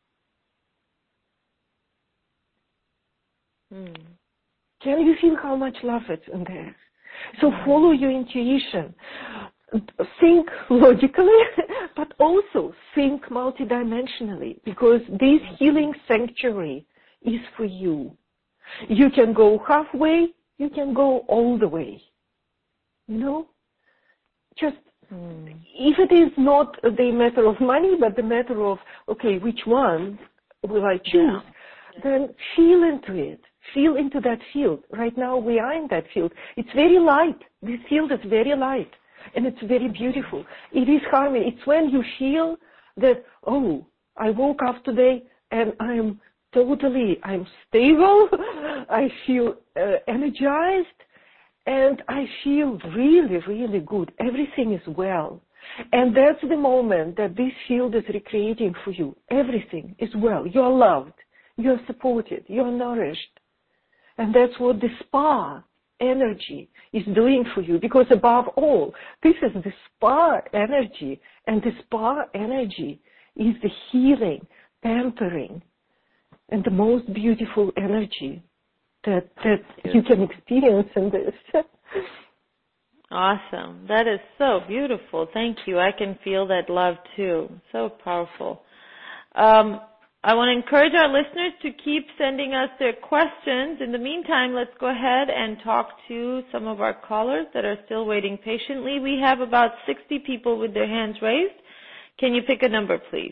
Mm. Can you feel how much love is in there? So mm. follow your intuition. Think logically, but also think multidimensionally, because this healing sanctuary is for you. You can go halfway, you can go all the way. You know? Just mm. if it is not the matter of money, but the matter of, okay, which one will I choose, yeah. then feel into it. Feel into that field. Right now we are in that field. It's very light. This field is very light, and it's very beautiful. It is harmony. It's when you feel that, oh, I woke up today and I'm totally, I'm stable, I feel uh, energized, and I feel really, really good. Everything is well. And that's the moment that this field is recreating for you. Everything is well. You're loved. You're supported. You're nourished. And that's what the spa energy is doing for you. Because above all, this is the spa energy. And the spa energy is the healing, pampering, and the most beautiful energy that, that yes. you can experience in this. Awesome. That is so beautiful. Thank you. I can feel that love too. So powerful. Um, I want to encourage our listeners to keep sending us their questions. In the meantime, let's go ahead and talk to some of our callers that are still waiting patiently. We have about sixty people with their hands raised. Can you pick a number, please?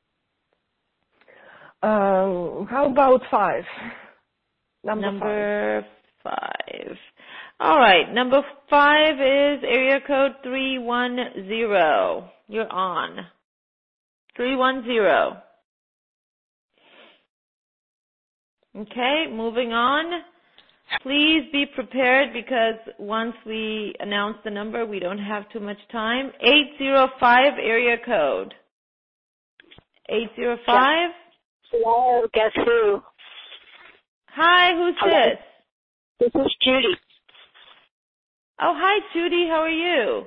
Um, how about five? Number, number five. five. All right. Number five is area code three one zero. You're on. three one zero. Okay, moving on. Please be prepared because once we announce the number, we don't have too much time. eight zero five area code. eight zero five? Hello, guess who? Hi, who's Hello. this? This is Judy. Oh, hi, Judy. How are you?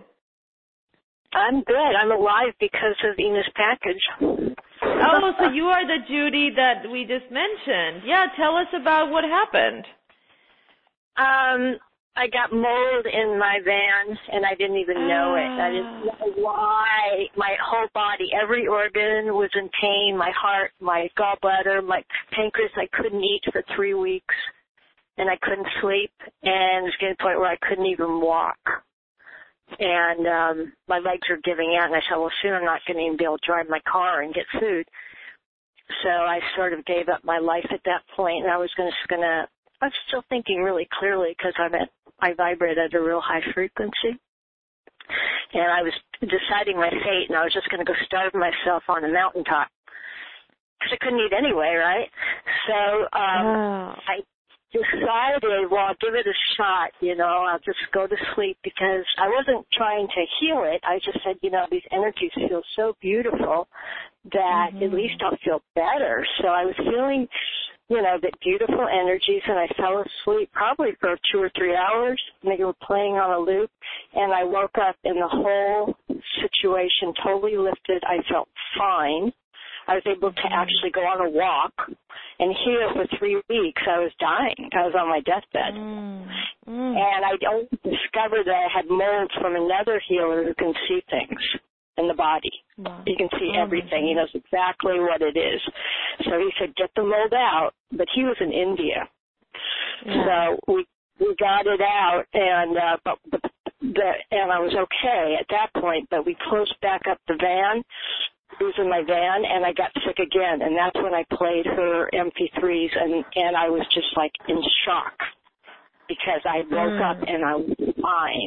I'm good. I'm alive because of Ina's package. Oh, so you are the Judy that we just mentioned. Yeah, tell us about what happened. Um, I got mold in my van, and I didn't even know it. I didn't know why. My whole body, every organ was in pain. My heart, my gallbladder, my pancreas, I couldn't eat for three weeks, and I couldn't sleep, and it was getting to the point where I couldn't even walk. And um, my legs were giving out, and I said, well, soon I'm not going to even be able to drive my car and get food. So I sort of gave up my life at that point, and I was going to, gonna, I was still thinking really clearly because I'm at, I vibrate at a real high frequency. And I was deciding my fate, and I was just going to go starve myself on a mountaintop because I couldn't eat anyway, right? So um, oh. I decided, well, I'll give it a shot, you know, I'll just go to sleep because I wasn't trying to heal it. I just said, you know, these energies feel so beautiful that mm-hmm. at least I'll feel better. So I was feeling, you know, the beautiful energies, and I fell asleep probably for two or three hours. And they were playing on a loop, and I woke up and the whole situation totally lifted. I felt fine. I was able to actually go on a walk and heal for three weeks. I was dying. I was on my deathbed. Mm. Mm. And I only discovered that I had mold from another healer who can see things in the body. Wow. He can see oh, everything. He knows exactly what it is. So he said, get the mold out. But he was in India. Yeah. So we we got it out, and uh, but the, the, and I was okay at that point. But we closed back up the van. It was in my van, and I got sick again, and that's when I played her M P threes, and, and I was just, like, in shock because I woke mm. up and I was fine.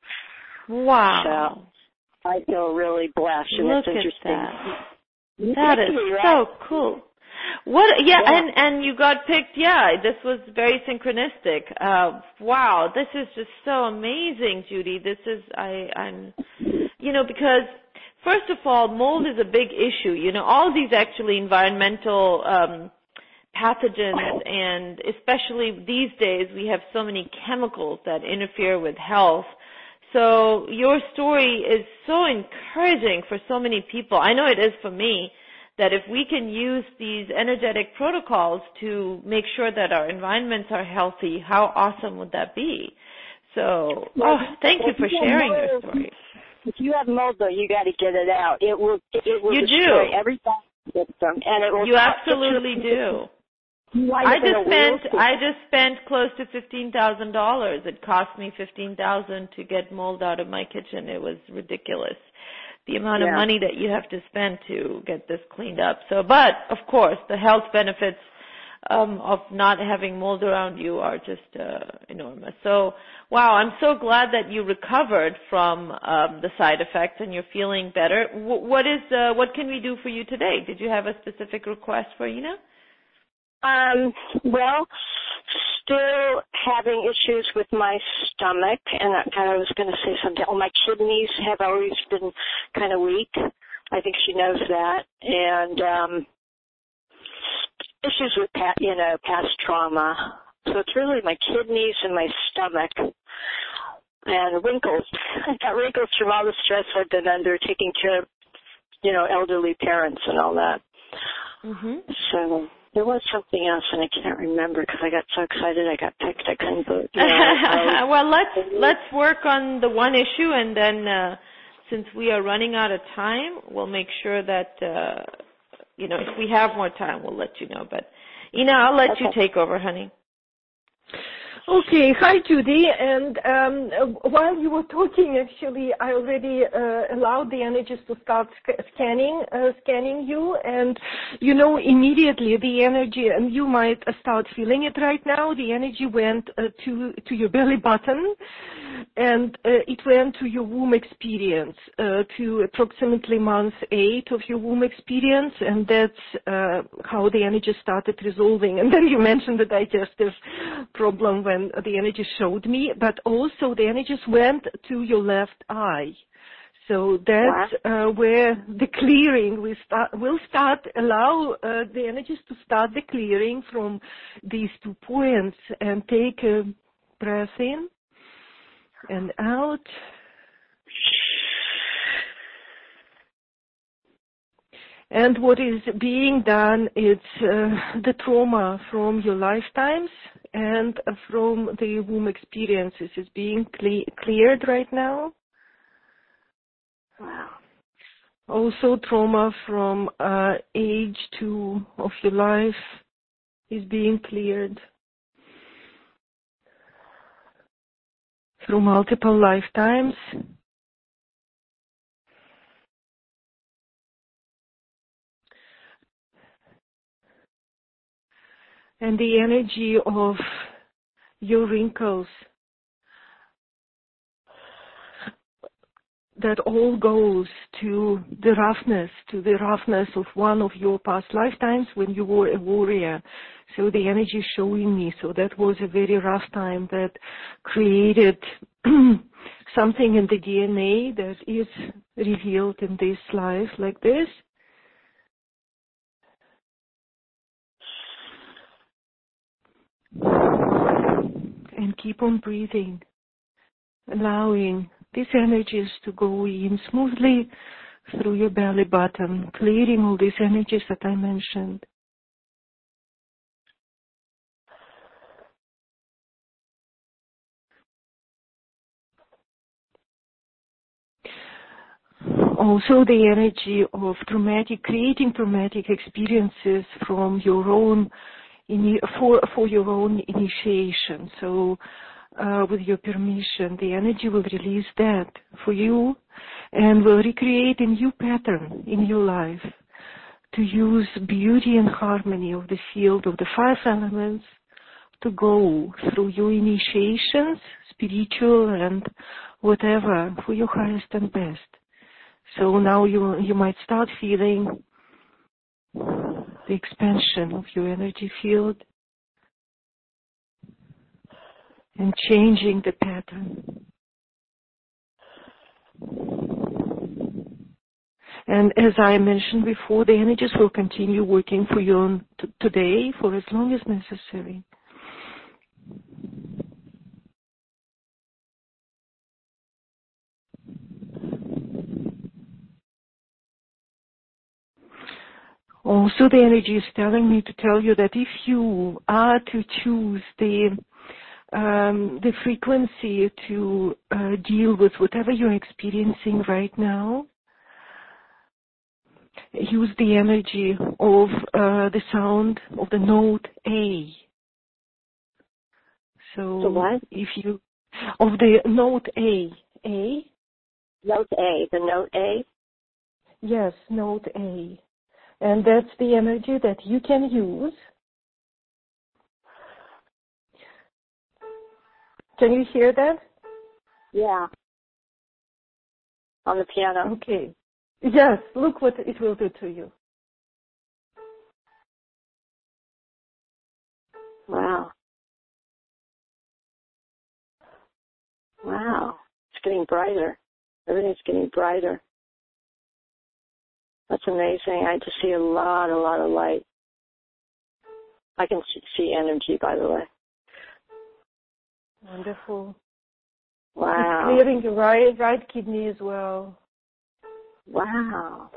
Wow. So I feel really blessed, and Look it's interesting. At that. That is right? so cool. What? Yeah, yeah, and and you got picked. Yeah, this was very synchronistic. Uh, wow, this is just so amazing, Judy. This is I I'm, you know, because. First of all, mold is a big issue. You know, all these actually environmental um, pathogens, and especially these days we have so many chemicals that interfere with health. So your story is so encouraging for so many people. I know it is for me, that if we can use these energetic protocols to make sure that our environments are healthy, how awesome would that be? So, oh, thank you for sharing your story. If you have mold, though, you got to get it out. It will. It will you destroy do. every system, and it will. You absolutely do. I just spent I just spent close to fifteen thousand dollars. It cost me fifteen thousand to get mold out of my kitchen. It was ridiculous, the amount yeah. of money that you have to spend to get this cleaned up. So, but of course, the health benefits um, of not having mold around you are just uh, enormous. So, wow, I'm so glad that you recovered from um, the side effects and you're feeling better. W- what is uh, what can we do for you today? Did you have a specific request for Ina? Um, well, still having issues with my stomach, and I, I was going to say something. Oh, my kidneys have always been kind of weak. I think she knows that. And um, issues with, past, you know, past trauma. So it's really my kidneys and my stomach. And wrinkles. I got wrinkles from all the stress I've been under, taking care of, you know, elderly parents and all that. Mm-hmm. So there was something else, and I can't remember because I got so excited I got picked. I couldn't vote. You know, well, let's let's work on the one issue, and then uh, since we are running out of time, we'll make sure that uh, you know if we have more time, we'll let you know. But Ina, I'll let okay. you take over, honey. Okay, hi Judy, and um, while you were talking, actually, I already uh, allowed the energies to start sc- scanning, uh, scanning you, and you know immediately the energy, and you might start feeling it right now. The energy went uh, to to your belly button, and uh, it went to your womb experience, uh, to approximately month eight of your womb experience, and that's uh, how the energy started resolving. And then you mentioned the digestive problem when the energy showed me, but also the energies went to your left eye. So that's uh, where the clearing will start, will start allow uh, the energies to start the clearing from these two points, and take a breath in and out. And what is being done is uh, the trauma from your lifetimes and from the womb experiences is being cle- cleared right now. Wow. Also, trauma from uh, age two of your life is being cleared through multiple lifetimes. And the energy of your wrinkles, that all goes to the roughness, to the roughness of one of your past lifetimes when you were a warrior. So the energy is showing me. So that was a very rough time that created something in the D N A that is revealed in this life like this. And keep on breathing, allowing these energies to go in smoothly through your belly button, clearing all these energies that I mentioned. Also the energy of traumatic, creating traumatic experiences from your own, for, for your own initiation. So Uh, with your permission, the energy will release that for you and will recreate a new pattern in your life to use beauty and harmony of the field of the five elements to go through your initiations, spiritual and whatever, for your highest and best. So now you, you might start feeling the expansion of your energy field and changing the pattern. And as I mentioned before, the energies will continue working for you t- today for as long as necessary. Also, the energy is telling me to tell you that if you are to choose the Um, the frequency to uh, deal with whatever you're experiencing right now, use the energy of uh, the sound of the note A. So the what? if you, of the note A, A? Note A, the note A? Yes, note A. And that's the energy that you can use. Can you hear that? Yeah. On the piano. Okay. Yes, look what it will do to you. Wow. Wow. It's getting brighter. Everything's getting brighter. That's amazing. I just see a lot, a lot of light. I can see energy, by the way. Wonderful. Wow. It's clearing your right, right kidney as well. Wow.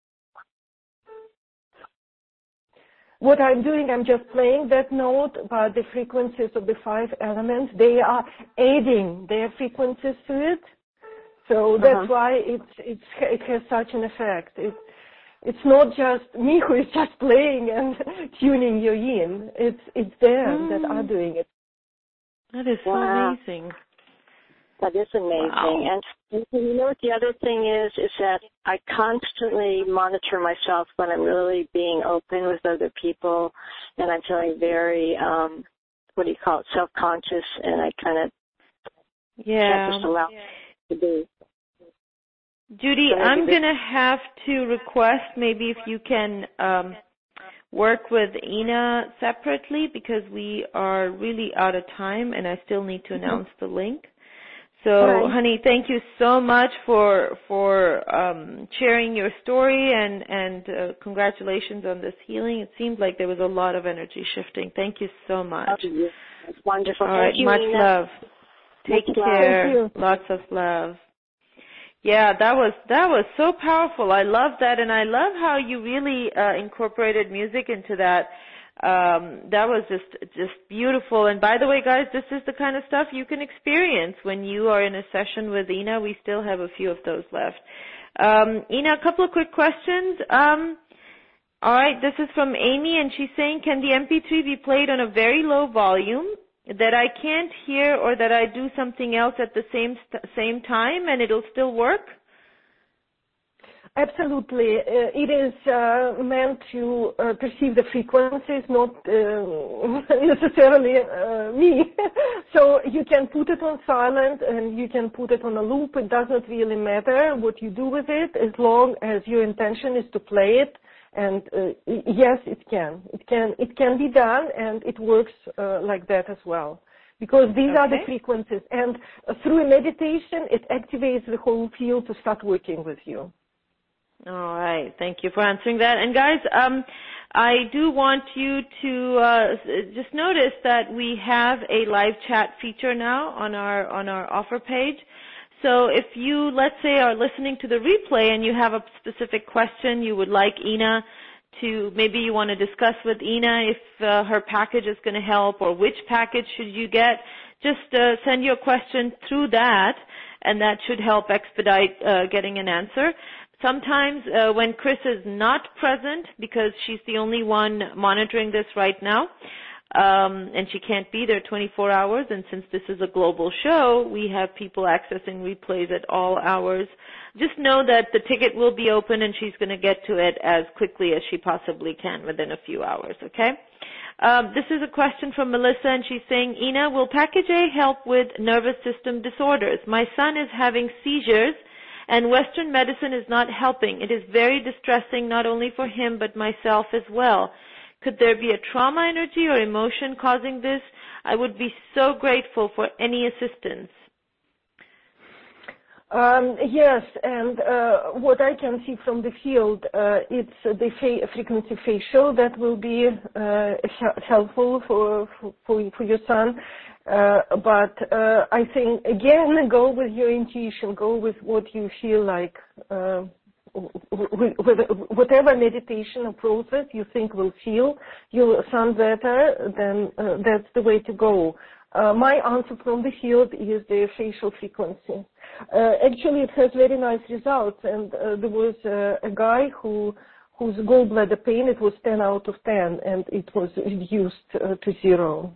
What I'm doing, I'm just playing that note, but the frequencies of the five elements, they are adding their frequencies to it. So that's uh-huh. why it's, it's, it has such an effect. It's, it's not just me who is just playing and tuning you in. It's, it's them mm. that are doing it. That is so wow. amazing. That is amazing. Wow. And you know what the other thing is, is that I constantly monitor myself when I'm really being open with other people, and I'm feeling very, um, what do you call it, self-conscious, and I kind of yeah. can't just allow yeah. it to be. Judy, so I'm going to have to request maybe if you can um, work with Ina separately, because we are really out of time and I still need to announce mm-hmm. the link. So, right. honey, thank you so much for for um, sharing your story, and, and uh, congratulations on this healing. It seemed like there was a lot of energy shifting. Thank you so much. That's wonderful. All thank right, you, much Ina. love. Take much care. Love. Lots of love. Yeah, that was that was so powerful. I love that, and I love how you really uh, incorporated music into that. Um, that was just just beautiful. And by the way, guys, this is the kind of stuff you can experience when you are in a session with Ina. We still have a few of those left. Um, Ina, a couple of quick questions. Um, all right, this is from Amy, and she's saying, can the M P three be played on a very low volume that I can't hear, or that I do something else at the same st- same time and it'll still work? Absolutely. Uh, it is uh, meant to uh, perceive the frequencies, not uh, necessarily uh, me. So you can put it on silent and you can put it on a loop. It doesn't really matter what you do with it, as long as your intention is to play it. And uh, yes, it can. It can. It can be done, and it works uh, like that as well. Because these okay. are the frequencies, and uh, through a meditation, it activates the whole field to start working with you. All right. Thank you for answering that. And guys, um, I do want you to uh, just notice that we have a live chat feature now on our on our offer page. So if you, let's say, are listening to the replay and you have a specific question you would like Ina to, maybe you want to discuss with Ina if uh, her package is going to help, or which package should you get, just uh, send your question through that, and that should help expedite uh, getting an answer. Sometimes uh, when Chris is not present, because she's the only one monitoring this right now, um, and she can't be there twenty-four hours, and since this is a global show, we have people accessing replays at all hours. Just know that the ticket will be open and she's going to get to it as quickly as she possibly can within a few hours, okay? Um, this is a question from Melissa, and she's saying, Ina, will Package A help with nervous system disorders? My son is having seizures, and Western medicine is not helping. It is very distressing, not only for him, but myself as well. Could there be a trauma energy or emotion causing this? I would be so grateful for any assistance. Um, yes, and uh, what I can see from the field, uh, it's the fa- frequency facial that will be uh, helpful for, for for your son. Uh, but uh, I think, again, go with your intuition, go with what you feel like. Uh, with, with whatever meditation or process you think will feel your son better, then uh, that's the way to go. Uh, my answer from the field is the facial frequency. Uh, actually, it has very nice results, and uh, there was uh, a guy who whose gallbladder pain, it was ten out of ten, and it was reduced uh, to zero.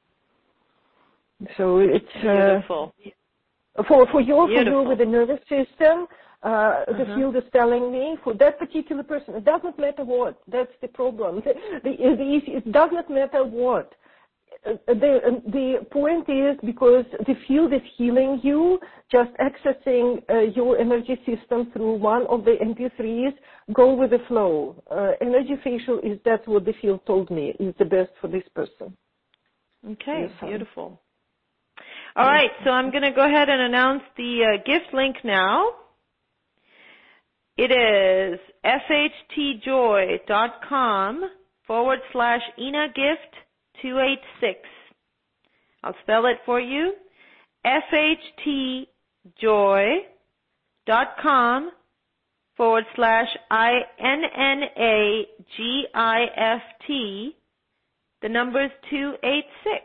So it's beautiful. Uh, for for you, beautiful. for you with the nervous system, uh, uh-huh. the field is telling me for that particular person, it does not matter what. That's the problem. The, the, the issue, it does not matter what. Uh, the the point is because the field is healing you, just accessing uh, your energy system through one of the M P threes. Go with the flow. Uh, energy facial is that's what the field told me is the best for this person. Okay, yes, beautiful. All right, so I'm going to go ahead and announce the uh, gift link now. It is fhtjoy.com forward slash Ina Gift two eight six. I'll spell it for you. fhtjoy.com forward slash I N N A G I F T. The number is two eight six.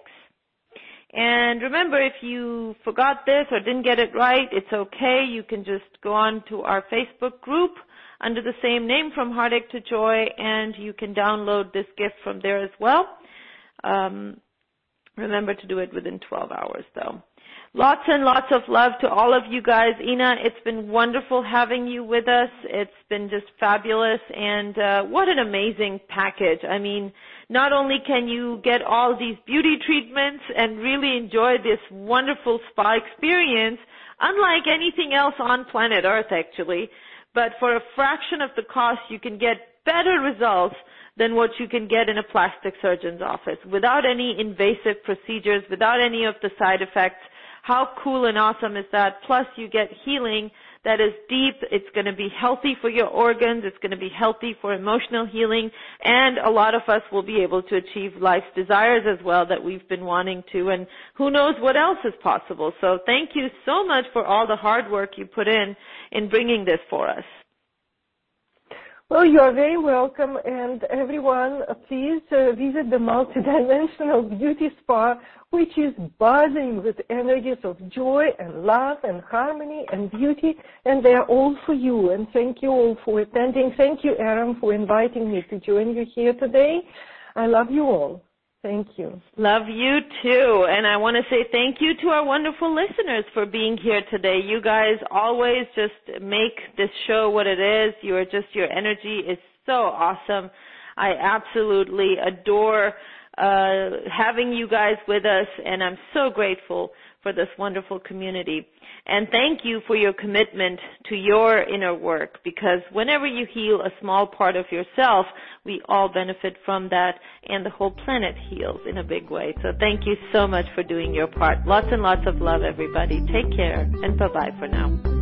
And remember, if you forgot this or didn't get it right, it's okay. You can just go on to our Facebook group under the same name, From Heartache to Joy, and you can download this gift from there as well. Um, remember to do it within twelve hours, though. Lots and lots of love to all of you guys. Ina, it's been wonderful having you with us. It's been just fabulous, and uh, what an amazing package. I mean, not only can you get all these beauty treatments and really enjoy this wonderful spa experience, unlike anything else on planet Earth, actually, but for a fraction of the cost, you can get better results than what you can get in a plastic surgeon's office without any invasive procedures, without any of the side effects. How cool and awesome is that? Plus, you get healing that is deep. It's going to be healthy for your organs. It's going to be healthy for emotional healing. And a lot of us will be able to achieve life's desires as well that we've been wanting to. And who knows what else is possible. So thank you so much for all the hard work you put in in bringing this for us. Well, you are very welcome, and everyone, uh, please uh, visit the multidimensional beauty spa, which is buzzing with energies of joy and love and harmony and beauty, and they are all for you. And thank you all for attending. Thank you, Aram, for inviting me to join you here today. I love you all. Thank you. Love you too. And I want to say thank you to our wonderful listeners for being here today. You guys always just make this show what it is. You are just, your energy is so awesome. I absolutely adore uh, having you guys with us, and I'm so grateful for this wonderful community. And thank you for your commitment to your inner work, because whenever you heal a small part of yourself, we all benefit from that, and the whole planet heals in a big way. So thank you so much for doing your part. Lots and lots of love, everybody. Take care, and bye-bye for now.